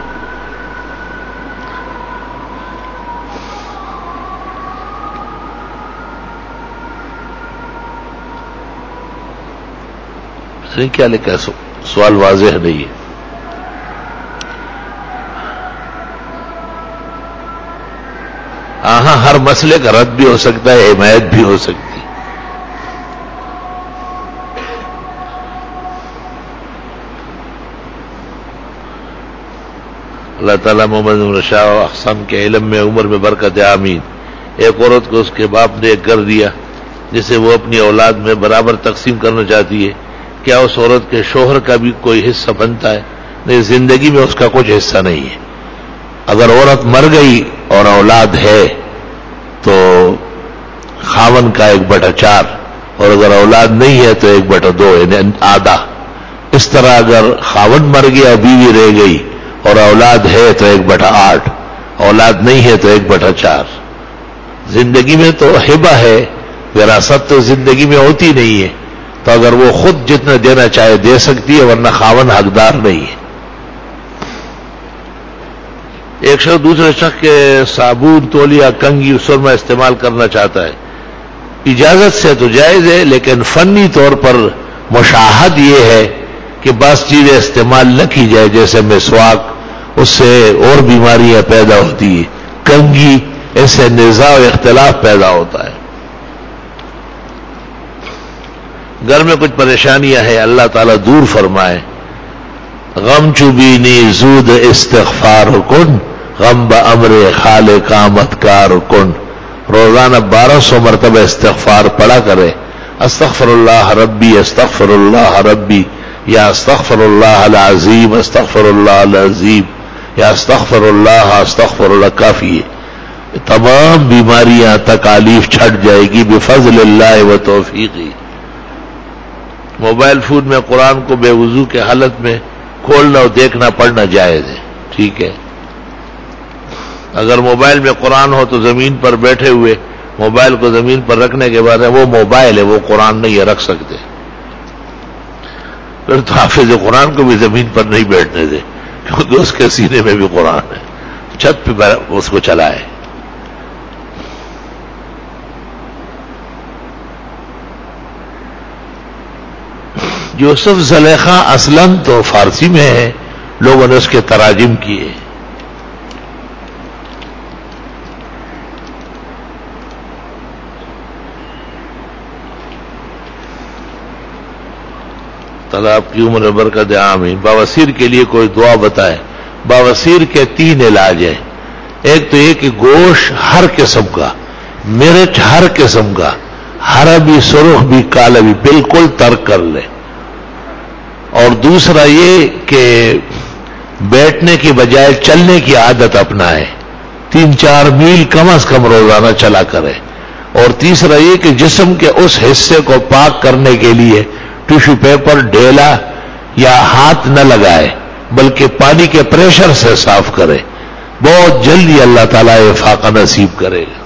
کیا لکھا ہے؟ سوال واضح نہیں ہے. ہاں ہر مسئلے کا رد بھی ہو سکتا ہے، حمایت بھی ہو سکتی. اللہ تعالیٰ محمد رشا و احسن کے علم میں عمر میں برکت. آمین. ایک عورت کو اس کے باپ نے ایک گھر دیا جسے وہ اپنی اولاد میں برابر تقسیم کرنا چاہتی ہے. کیا اس عورت کے شوہر کا بھی کوئی حصہ بنتا ہے؟ نہیں، زندگی میں اس کا کچھ حصہ نہیں ہے. اگر عورت مر گئی اور اولاد ہے تو خاون کا ایک بٹا چار، اور اگر اولاد نہیں ہے تو ایک بٹا دو، یعنی آدھا. اس طرح اگر خاون مر گیا بیوی رہ گئی اور اولاد ہے تو ایک بٹا آٹھ، اولاد نہیں ہے تو ایک بٹا چار. زندگی میں تو ہبہ ہے، وراثت تو زندگی میں ہوتی نہیں ہے، تو اگر وہ خود جتنا دینا چاہے دے سکتی ہے، ورنہ خاون حقدار نہیں ہے. ایک شخص دوسرے شخص کے صابن، تولیہ، کنگھی، سرما استعمال کرنا چاہتا ہے. اجازت سے تو جائز ہے، لیکن فنی طور پر مشاہد یہ ہے کہ بعض چیزیں استعمال نہ کی جائے، جیسے مسواک، اس سے اور بیماریاں پیدا ہوتی ہیں. کنگھی، ایسے نزاع و اختلاف پیدا ہوتا ہے. گھر میں کچھ پریشانیاں ہیں، اللہ تعالیٰ دور فرمائے. غم چبینی زود استغفار کن، غم بامر خالق آمد کار کن. روزانہ بارہ سو مرتبہ استغفار پڑھا کرے. استغفر اللہ ربی، استغفر اللہ ربی، یا استغفر اللہ العظیم، استغفر اللہ العظیم، یا استغفر اللہ استغفر اللہ. کافی ہے. تمام بیماریاں، تکالیف چھٹ جائے گی بفضل اللہ و توفیقی. موبائل فون میں قرآن کو بے وضو کے حالت میں کھولنا اور دیکھنا پڑھنا جائز ہے. ٹھیک ہے. اگر موبائل میں قرآن ہو تو زمین پر بیٹھے ہوئے موبائل کو زمین پر رکھنے کے بعد وہ موبائل ہے، وہ قرآن نہیں ہے، رکھ سکتے. پھر تو حافظ قرآن کو بھی زمین پر نہیں بیٹھنے دے، کیونکہ اس کے سینے میں بھی قرآن ہے. چھت پہ اس کو چلائے. یوسف زلیخا اصلاً تو فارسی میں ہے، لوگوں نے اس کے تراجم کیے. تعالیٰ آپ کی عمر برکت. آمین. بواسیر کے لیے کوئی دعا بتائے. بواسیر کے تین علاج ہیں. ایک تو یہ کہ گوشت ہر قسم کا، مرچ ہر قسم کا، ہرا بھی، سرخ بھی، کالا بھی، بالکل ترک کر لے. اور دوسرا یہ کہ بیٹھنے کی بجائے چلنے کی عادت اپنائے. تین چار میل کم از کم روزانہ چلا کرے. اور تیسرا یہ کہ جسم کے اس حصے کو پاک کرنے کے لیے ٹیشو پیپر، ڈھیلا یا ہاتھ نہ لگائے، بلکہ پانی کے پریشر سے صاف کرے. بہت جلدی اللہ تعالیٰ افاقہ نصیب کرے گا.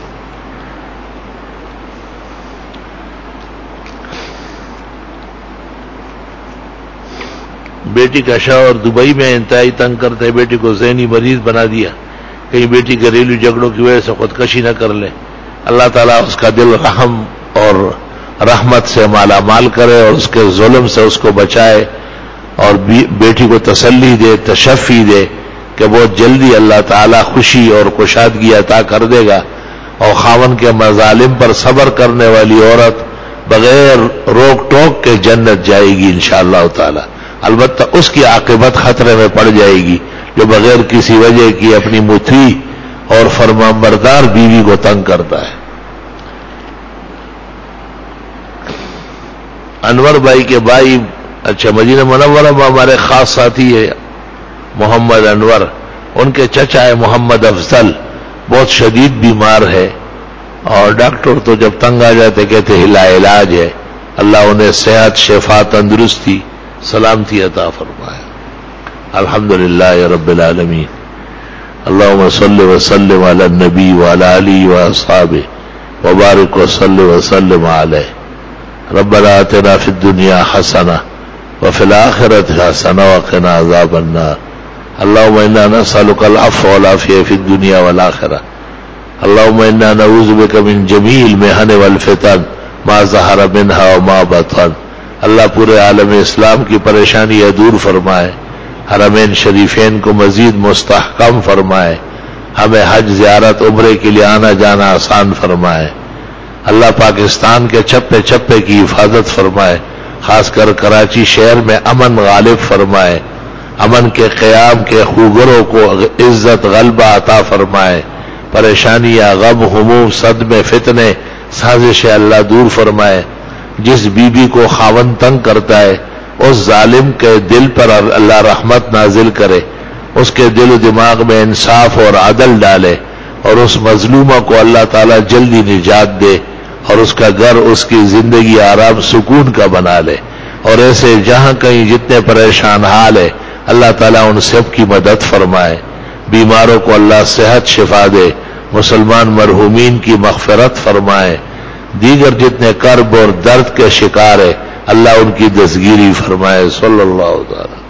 بیٹی کا شوہر دبئی میں انتہائی تنگ کرتے، بیٹی کو ذہنی مریض بنا دیا. کہیں بیٹی گھریلو جھگڑوں کی وجہ سے خودکشی نہ کر لے. اللہ تعالیٰ اس کا دل رحم اور رحمت سے مالا مال کرے اور اس کے ظلم سے اس کو بچائے، اور بیٹی کو تسلی دے، تشفی دے کہ بہت جلدی اللہ تعالیٰ خوشی اور کشادگی عطا کر دے گا. اور خاون کے مظالم پر صبر کرنے والی عورت بغیر روک ٹوک کے جنت جائے گی انشاءاللہ تعالیٰ. البتہ اس کی عاقبت خطرے میں پڑ جائے گی جو بغیر کسی وجہ کی اپنی مطیع اور فرمانبردار بیوی کو تنگ کرتا ہے. انور بھائی کے بھائی، اچھا مدینہ منورہ میں ہمارے خاص ساتھی ہے محمد انور، ان کے چچا ہے محمد افضل، بہت شدید بیمار ہے، اور ڈاکٹر تو جب تنگ آ جاتے کہتے ہلا علاج ہے. اللہ انہیں صحت، شفا، تندرستی سلامتی عطا فرمائے. الحمدللہ رب العالمین. اللہم صلی وسلم علی النبی وعلی آلہ واصحابہ وبارک وصلی وسلم علیہ. ربنا آتنا فی الدنیا حسنہ وفی الآخرۃ حسنہ وقنا عذاب النار. اللہم انا نسألک العفو والعافیہ فی الدنیا والآخرہ. اللہم انا نعوذ بک من جمیع المحن والفتن ما ظہر منها وما بطن. اللہ پورے عالم اسلام کی پریشانیاں دور فرمائے، حرمین شریفین کو مزید مستحکم فرمائے، ہمیں حج زیارت عمرے کے لیے آنا جانا آسان فرمائے. اللہ پاکستان کے چپے چپے کی حفاظت فرمائے، خاص کر کراچی شہر میں امن غالب فرمائے، امن کے قیام کے خوگروں کو عزت غلبہ عطا فرمائے. پریشانیاں، غم، ہموم، صدمے، فتنے، سازشیں اللہ دور فرمائے. جس بی بی کو خاوند تنگ کرتا ہے اس ظالم کے دل پر اللہ رحمت نازل کرے، اس کے دل و دماغ میں انصاف اور عدل ڈالے، اور اس مظلومہ کو اللہ تعالیٰ جلدی نجات دے، اور اس کا گھر، اس کی زندگی آرام سکون کا بنا لے. اور ایسے جہاں کہیں جتنے پریشان حال ہے اللہ تعالیٰ ان سب کی مدد فرمائے. بیماروں کو اللہ صحت شفا دے، مسلمان مرحومین کی مغفرت فرمائے. دیگر جتنے کرب اور درد کے شکار ہے اللہ ان کی دستگیری فرمائے. صلی اللہ تعالی